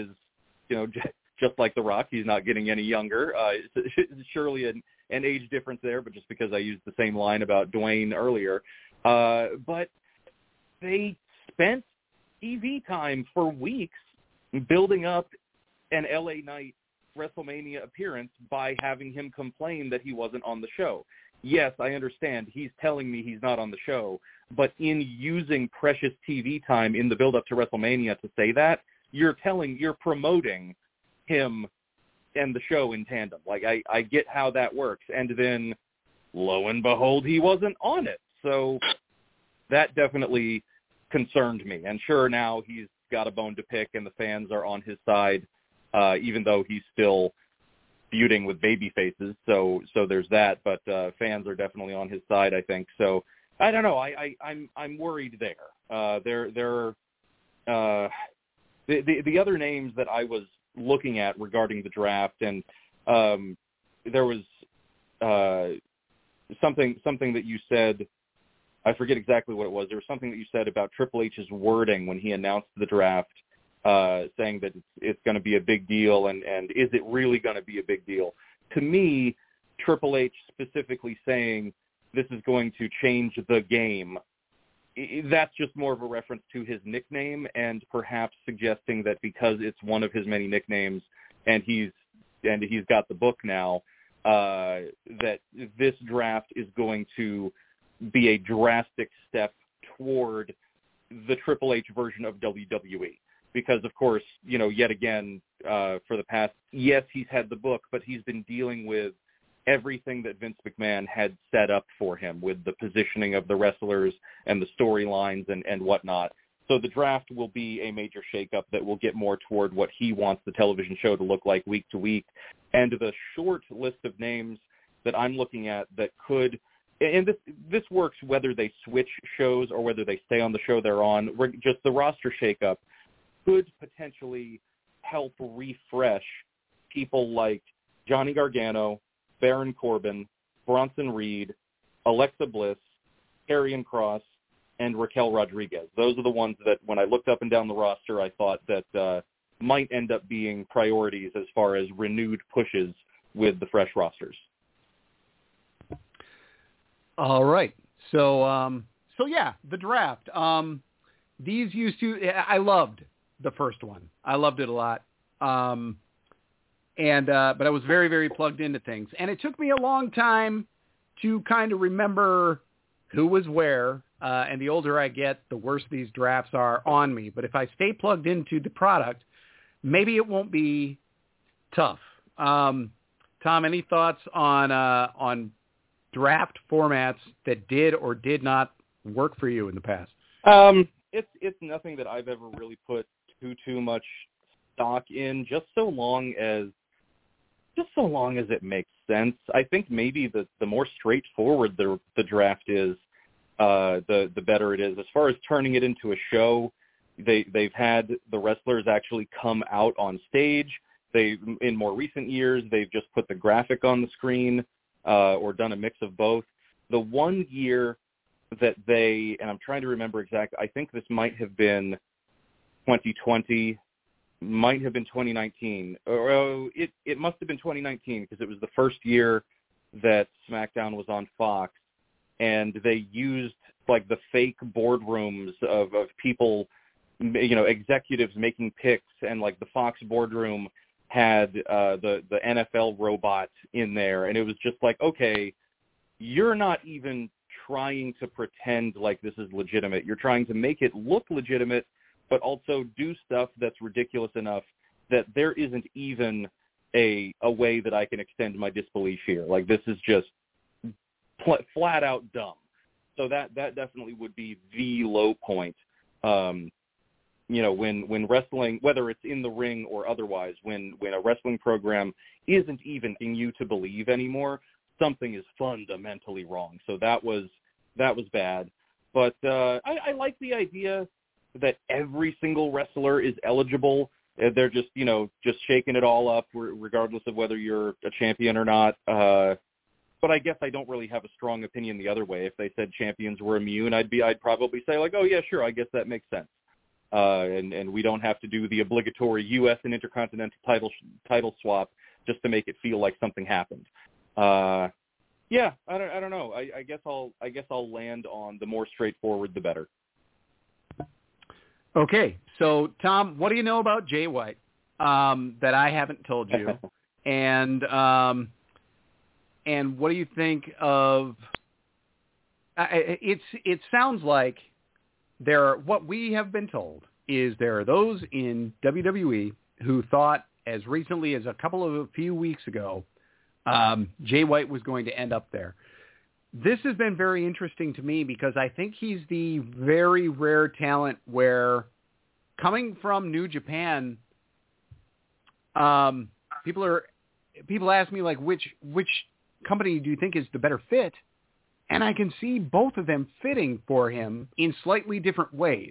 just like The Rock, he's not getting any younger. Surely an age difference there, but just because I used the same line about Dwayne earlier. But they spent TV time for weeks building up an LA Knight WrestleMania appearance by having him complain that he wasn't on the show. Yes, I understand. He's telling me he's not on the show, but in using precious TV time in the build-up to WrestleMania to say that, you're promoting him and the show in tandem. Like, I get how that works. And then, lo and behold, he wasn't on it. So that definitely concerned me. And sure, now he's got a bone to pick and the fans are on his side, even though he's still feuding with baby faces. So there's that, but fans are definitely on his side, I think. So I don't know. I'm worried there. The other names that I was looking at regarding the draft, and there was something that you said. I forget exactly what it was. There was something that you said about Triple H's wording when he announced the draft, saying that it's going to be a big deal, and is it really going to be a big deal? To me, Triple H specifically saying this is going to change the game, that's just more of a reference to his nickname, and perhaps suggesting that because it's one of his many nicknames and he's got the book now, that this draft is going to be a drastic step toward the Triple H version of WWE. because, of course, yet again, for the past, yes, he's had the book, but he's been dealing with everything that Vince McMahon had set up for him with the positioning of the wrestlers and the storylines and whatnot. So the draft will be a major shakeup that will get more toward what he wants the television show to look like week to week. And the short list of names that I'm looking at that could, and this works whether they switch shows or whether they stay on the show they're on, just the roster shakeup could potentially help refresh people like Johnny Gargano, Baron Corbin, Bronson Reed, Alexa Bliss, Karrion Kross, and Raquel Rodriguez. Those are the ones that when I looked up and down the roster, I thought that might end up being priorities as far as renewed pushes with the fresh rosters. All right. So yeah, the draft. These used to, I loved the first one. I loved it a lot. But I was very, very plugged into things. And it took me a long time to kind of remember who was where. And the older I get, the worse these drafts are on me. But if I stay plugged into the product, maybe it won't be tough. Tom, any thoughts on draft formats that did or did not work for you in the past? It's nothing that I've ever really put too much stock in, just so long as it makes sense. I think maybe the more straightforward the draft is, the better it is. As far as turning it into a show, they've had the wrestlers actually come out on stage. In more recent years, they've just put the graphic on the screen, or done a mix of both. The 1 year that and I'm trying to remember exactly, I think this might have been 2020, might have been 2019, or it must have been 2019 because it was the first year that SmackDown was on Fox, and they used like the fake boardrooms of people, executives making picks, and like the Fox boardroom had the NFL robot in there, and it was just like, okay, you're not even trying to pretend like this is legitimate. You're trying to make it look legitimate, but also do stuff that's ridiculous enough that there isn't even a way that I can extend my disbelief here. Like, this is just flat out dumb. So that definitely would be the low point. When wrestling, whether it's in the ring or otherwise, when a wrestling program isn't even in you to believe anymore, something is fundamentally wrong. So that was bad. But I like the idea that every single wrestler is eligible. They're just shaking it all up, regardless of whether you're a champion or not. But I guess I don't really have a strong opinion the other way. If they said champions were immune, I'd probably say like, oh yeah, sure, I guess that makes sense. And we don't have to do the obligatory U.S. and Intercontinental title swap just to make it feel like something happened. Yeah, I don't know. I guess I'll land on the more straightforward, the better. Okay, so Tom, what do you know about Jay White that I haven't told you, and what do you think of? It sounds like what we have been told is there are those in WWE who thought as recently as a few weeks ago, Jay White was going to end up there. This has been very interesting to me because I think he's the very rare talent where, coming from New Japan, people ask me like which company do you think is the better fit? And I can see both of them fitting for him in slightly different ways,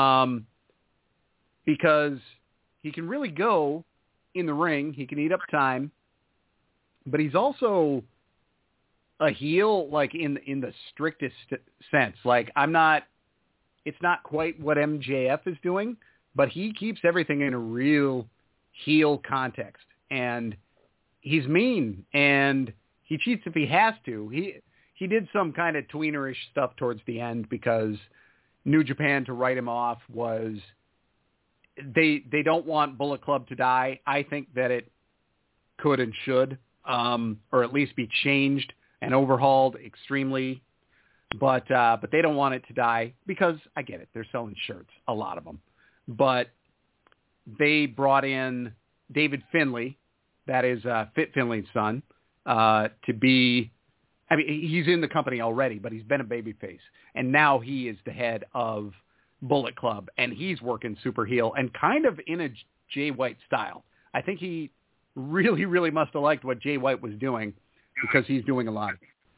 because he can really go in the ring. He can eat up time, but he's also a heel, like in the strictest sense. Like it's not quite what MJF is doing, but he keeps everything in a real heel context, and he's mean, and he cheats if he has to. He did some kind of tweenerish stuff towards the end because New Japan, to write him off, was they don't want Bullet Club to die. I think that it could and should, or at least be changed and overhauled extremely. But they don't want it to die because I get it. They're selling shirts, a lot of them. But they brought in David Finlay, that is Fit Finlay's son, to be. I mean, he's in the company already, but he's been a babyface, and now he is the head of Bullet Club, and he's working super heel and kind of in a Jay White style. I think he really, really must have liked what Jay White was doing because he's doing a lot.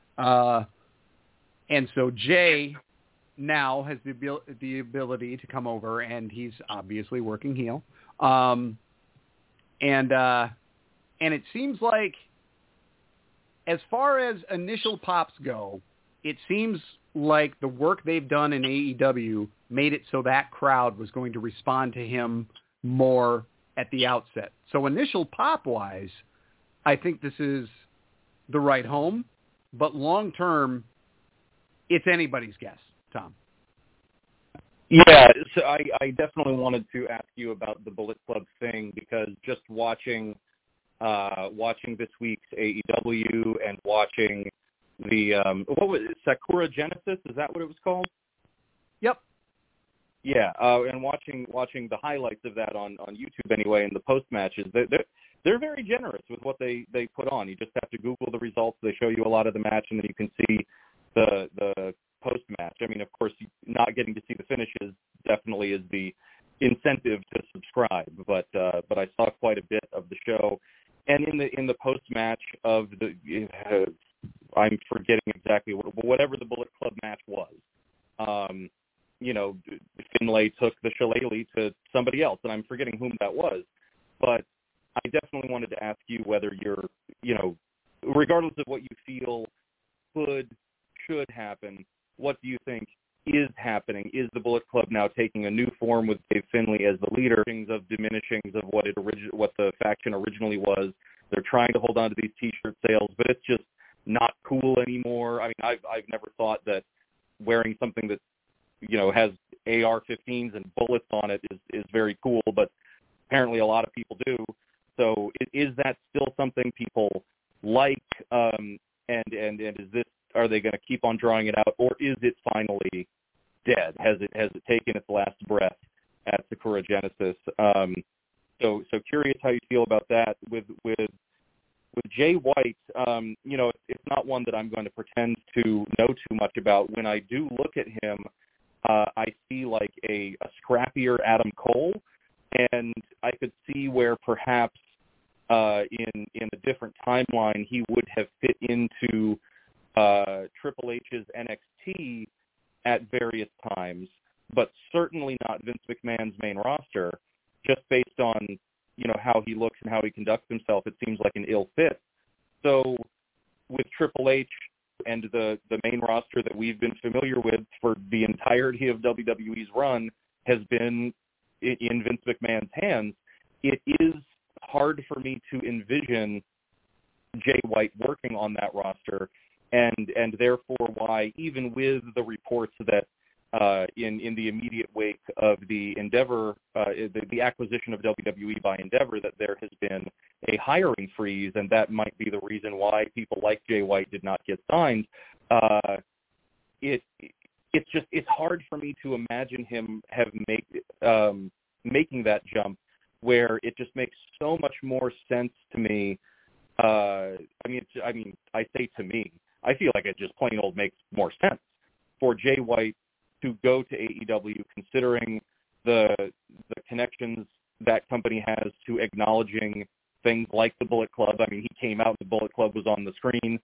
And so Jay now has the ability to come over, and he's obviously working heel. And it seems like, as far as initial pops go, it seems like the work they've done in AEW made it so that crowd was going to respond to him more at the outset. So initial pop-wise, I think this is the right home. But long-term, it's anybody's guess, Tom. Yeah, so I definitely wanted to ask you about the Bullet Club thing, because just watching this week's AEW and watching the what was it, Sakura Genesis? Is that what it was called? Yep. Yeah, and watching the highlights of that on YouTube anyway, and the post matches, they're very generous with what they put on. You just have to Google the results. They show you a lot of the match, and then you can see the post match. I mean, of course, not getting to see the finishes definitely is the incentive to subscribe. But I saw quite a bit of the show, and in the post match of the I'm forgetting exactly whatever the Bullet Club match was. Finlay took the shillelagh to somebody else, and I'm forgetting whom that was. But I definitely wanted to ask you whether you're, regardless of what you feel should happen, what do you think is happening? Is the Bullet Club now taking a new form with Dave Finlay as the leader? Things of diminishings of what the faction originally was. They're trying to hold on to these T-shirt sales, but it's just not cool anymore. I mean, I've never thought that wearing something that has AR-15s and bullets on it is very cool, but apparently a lot of people do. So is that still something people like? And is this, are they going to keep on drawing it out, or is it finally dead? Has it taken its last breath at Sakura Genesis? So curious how you feel about that. With Jay White, it's not one that I'm going to pretend to know too much about. When I do look at him, I see like a scrappier Adam Cole, and I could see where perhaps in a different timeline he would have fit into Triple H's NXT at various times, but certainly not Vince McMahon's main roster, just based on how he looks and how he conducts himself. It seems like an ill fit. So with Triple H and the main roster that we've been familiar with for the entirety of WWE's run has been in Vince McMahon's hands, it is hard for me to envision Jay White working on that roster, and therefore why, even with the reports that in the immediate wake of the Endeavor, the acquisition of WWE by Endeavor, that there has been a hiring freeze, and that might be the reason why people like Jay White did not get signed. It's hard for me to imagine him making that jump, where it just makes so much more sense to me. I say to me, I feel like it just plain old makes more sense for Jay White to go to AEW, considering the connections that company has to acknowledging things like the Bullet Club. I mean, he came out, the Bullet Club was on the screen.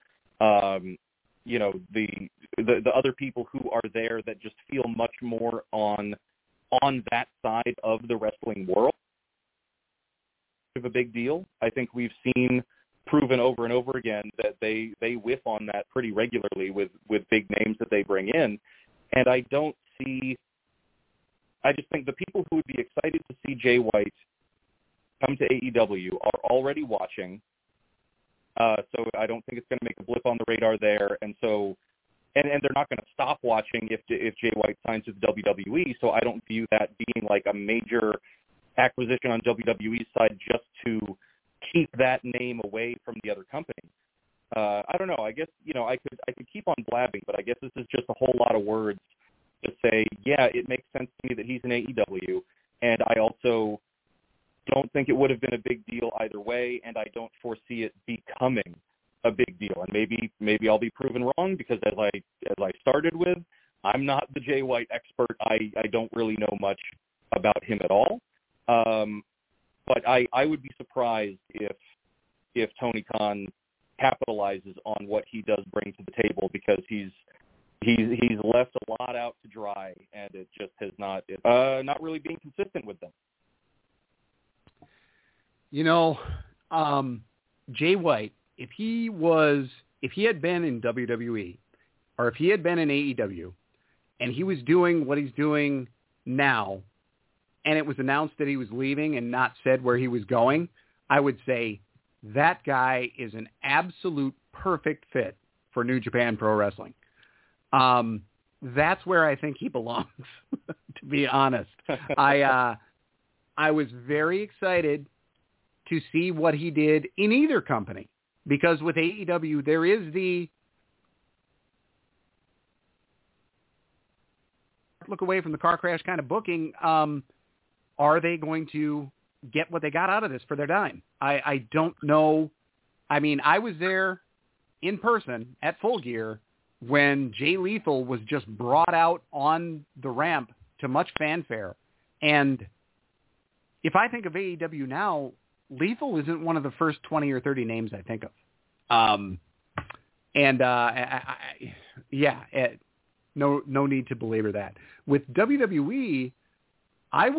The other people who are there that just feel much more on that side of the wrestling world of a big deal. I think we've seen proven over and over again that they whiff on that pretty regularly with big names that they bring in. And I just think the people who would be excited to see Jay White come to AEW are already watching. So I don't think it's going to make a blip on the radar there. And so, and they're not going to stop watching if Jay White signs with WWE. So I don't view that being like a major acquisition on WWE's side just to keep that name away from the other company. I don't know. I guess, I could keep on blabbing, but I guess this is just a whole lot of words to say, yeah, it makes sense to me that he's in AEW. And I also don't think it would have been a big deal either way, and I don't foresee it becoming a big deal. And maybe I'll be proven wrong, because as I started with, I'm not the Jay White expert. I don't really know much about him at all. But I would be surprised if Tony Khan capitalizes on what he does bring to the table, because he's left a lot out to dry, and it just has not really being consistent with them. You know, Jay White, if he had been in WWE, or if he had been in AEW, and he was doing what he's doing now, and it was announced that he was leaving and not said where he was going, I would say that guy is an absolute perfect fit for New Japan Pro Wrestling. That's where I think he belongs, to be honest. I was very excited to see what he did in either company, because with AEW, there is the look away from the car crash kind of booking. Are they going to get what they got out of this for their dime? I don't know. I mean, I was there in person at Full Gear when Jay Lethal was just brought out on the ramp to much fanfare. And if I think of AEW now, Lethal isn't one of the first 20 or 30 names I think of. No need to belabor that. With WWE, that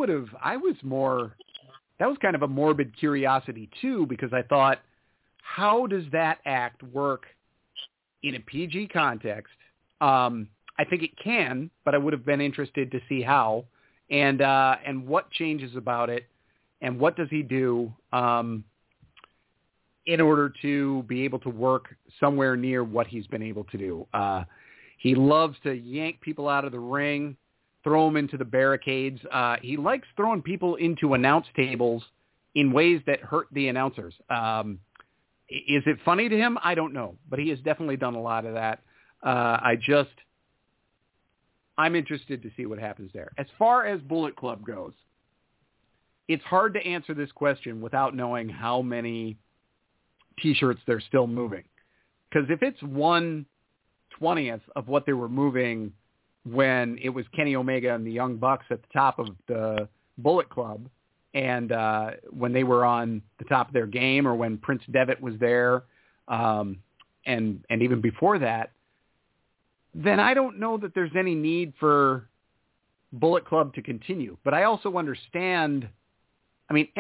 was kind of a morbid curiosity too, because I thought, how does that act work in a PG context? I think it can, but I would have been interested to see how, and what changes about it, and what does he do in order to be able to work somewhere near what he's been able to do. He loves to yank people out of the ring, throw them into the barricades. He likes throwing people into announce tables in ways that hurt the announcers. Is it funny to him? I don't know, but he has definitely done a lot of that. I'm interested to see what happens there. As far as Bullet Club goes, it's hard to answer this question without knowing how many T-shirts they're still moving. Because if it's 1/20th of what they were moving when it was Kenny Omega and the Young Bucks at the top of the Bullet Club, and when they were on the top of their game, or when Prince Devitt was there, and even before that, then I don't know that there's any need for Bullet Club to continue. But I also understand, I mean,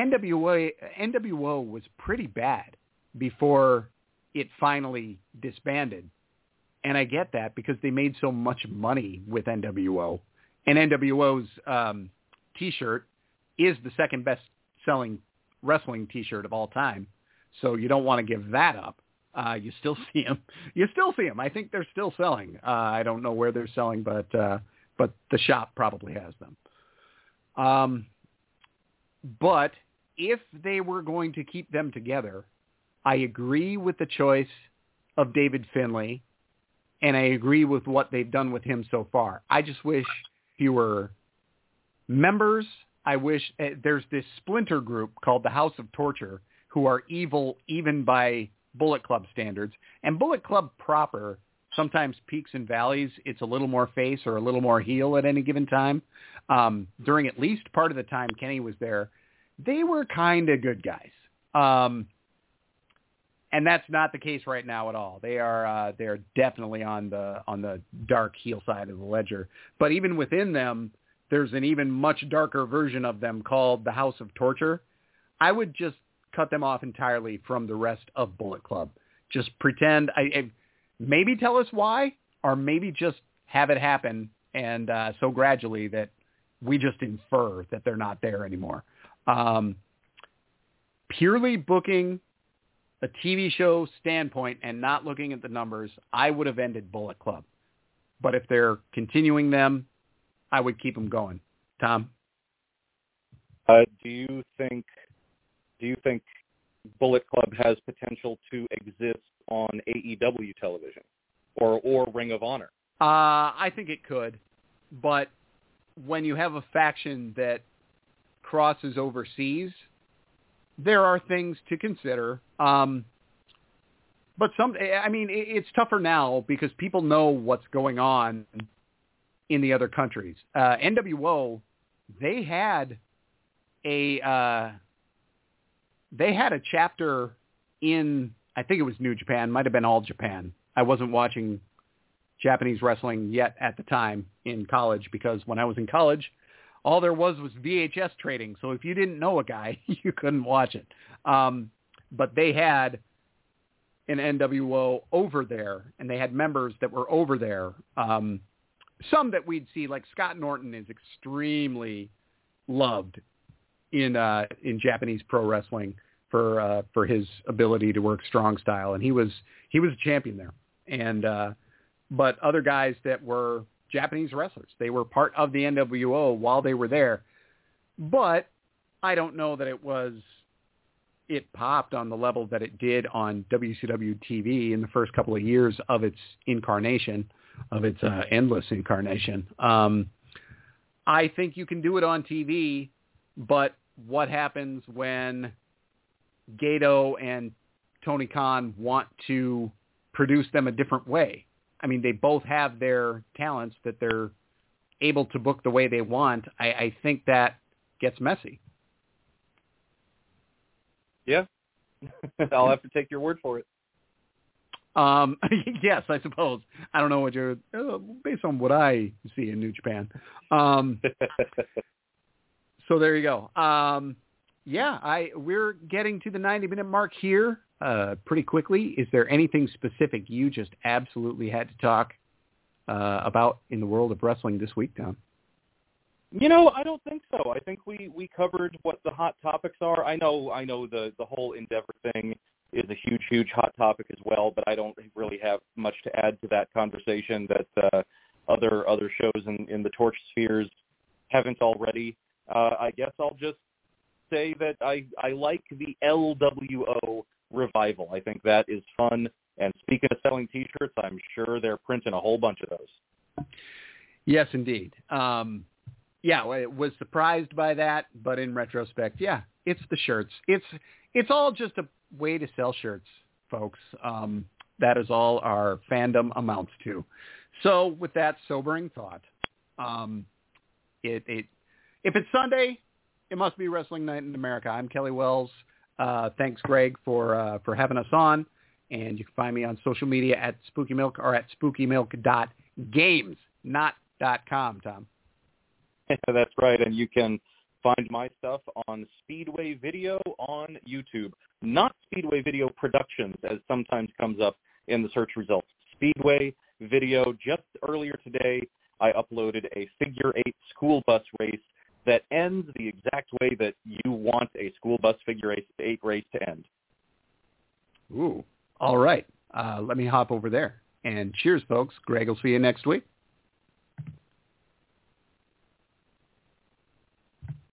NWO was pretty bad before it finally disbanded. And I get that, because they made so much money with NWO. And NWO's T-shirt is the second best selling wrestling T-shirt of all time. So you don't want to give that up. You still see them. I think they're still selling. I don't know where they're selling, but the shop probably has them. But if they were going to keep them together, I agree with the choice of David Finlay, and I agree with what they've done with him so far. I just wish fewer members. I wish there's this splinter group called the House of Torture, who are evil even by Bullet Club standards. And Bullet Club proper sometimes peaks and valleys. It's a little more face or a little more heel at any given time. During at least part of the time Kenny was there, they were kind of good guys. And that's not the case right now at all. They're definitely on the dark heel side of the ledger. But even within them, there's an even much darker version of them called the House of Torture. I would just cut them off entirely from the rest of Bullet Club. Just pretend, maybe tell us why, or maybe just have it happen, and so gradually that we just infer that they're not there anymore. Purely booking a TV show standpoint and not looking at the numbers, I would have ended Bullet Club. But if they're continuing them, I would keep them going. Tom? Do you think Bullet Club has potential to exist on AEW television or Ring of Honor? I think it could. But when you have a faction that crosses overseas, there are things to consider. But it's tougher now because people know what's going on in the other countries. NWO, they had a chapter in, I think it was New Japan, might have been All Japan. I wasn't watching Japanese wrestling yet at the time in college, because when I was in college, all there was VHS trading. So if you didn't know a guy, you couldn't watch it. But they had an NWO over there, and they had members that were over there. Some that we'd see, like Scott Norton, is extremely loved in Japanese pro wrestling for his ability to work strong style, and he was a champion there. And but other guys that were Japanese wrestlers, they were part of the NWO while they were there. But I don't know that it popped on the level that it did on WCW TV in the first couple of years of its incarnation, of its endless incarnation. I think you can do it on TV, but what happens when Gato and Tony Khan want to produce them a different way? I mean, they both have their talents that they're able to book the way they want. I think that gets messy. Yeah. I'll have to take your word for it. Yes, I suppose. I don't know what you're, based on what I see in New Japan. So there you go. We're getting to the 90-minute mark here pretty quickly. Is there anything specific you just absolutely had to talk about in the world of wrestling this week, Tom? I don't think so. I think we covered what the hot topics are. I know the whole Endeavor thing is a huge, huge hot topic as well, but I don't really have much to add to that conversation that other shows in the torch spheres haven't already. I guess I'll just say that I like the LWO revival. I think that is fun. And speaking of selling T-shirts, I'm sure they're printing a whole bunch of those. Yes, indeed. I was surprised by that, but in retrospect, yeah, it's the shirts. It's all just a way to sell shirts, folks. That is all our fandom amounts to. So with that sobering thought, if it's Sunday, it must be Wrestling Night in America. I'm Kelly Wells. Thanks, Greg, for having us on. And you can find me on social media at Spooky Milk or at spookymilk.games, not .com, Tom. That's right, and you can find my stuff on Speedway Video on YouTube. Not Speedway Video Productions, as sometimes comes up in the search results. Speedway Video. Just earlier today, I uploaded a figure 8 school bus race that ends the exact way that you want a school bus figure 8 race to end. Ooh, all right. Let me hop over there. And cheers, folks. Greg will see you next week.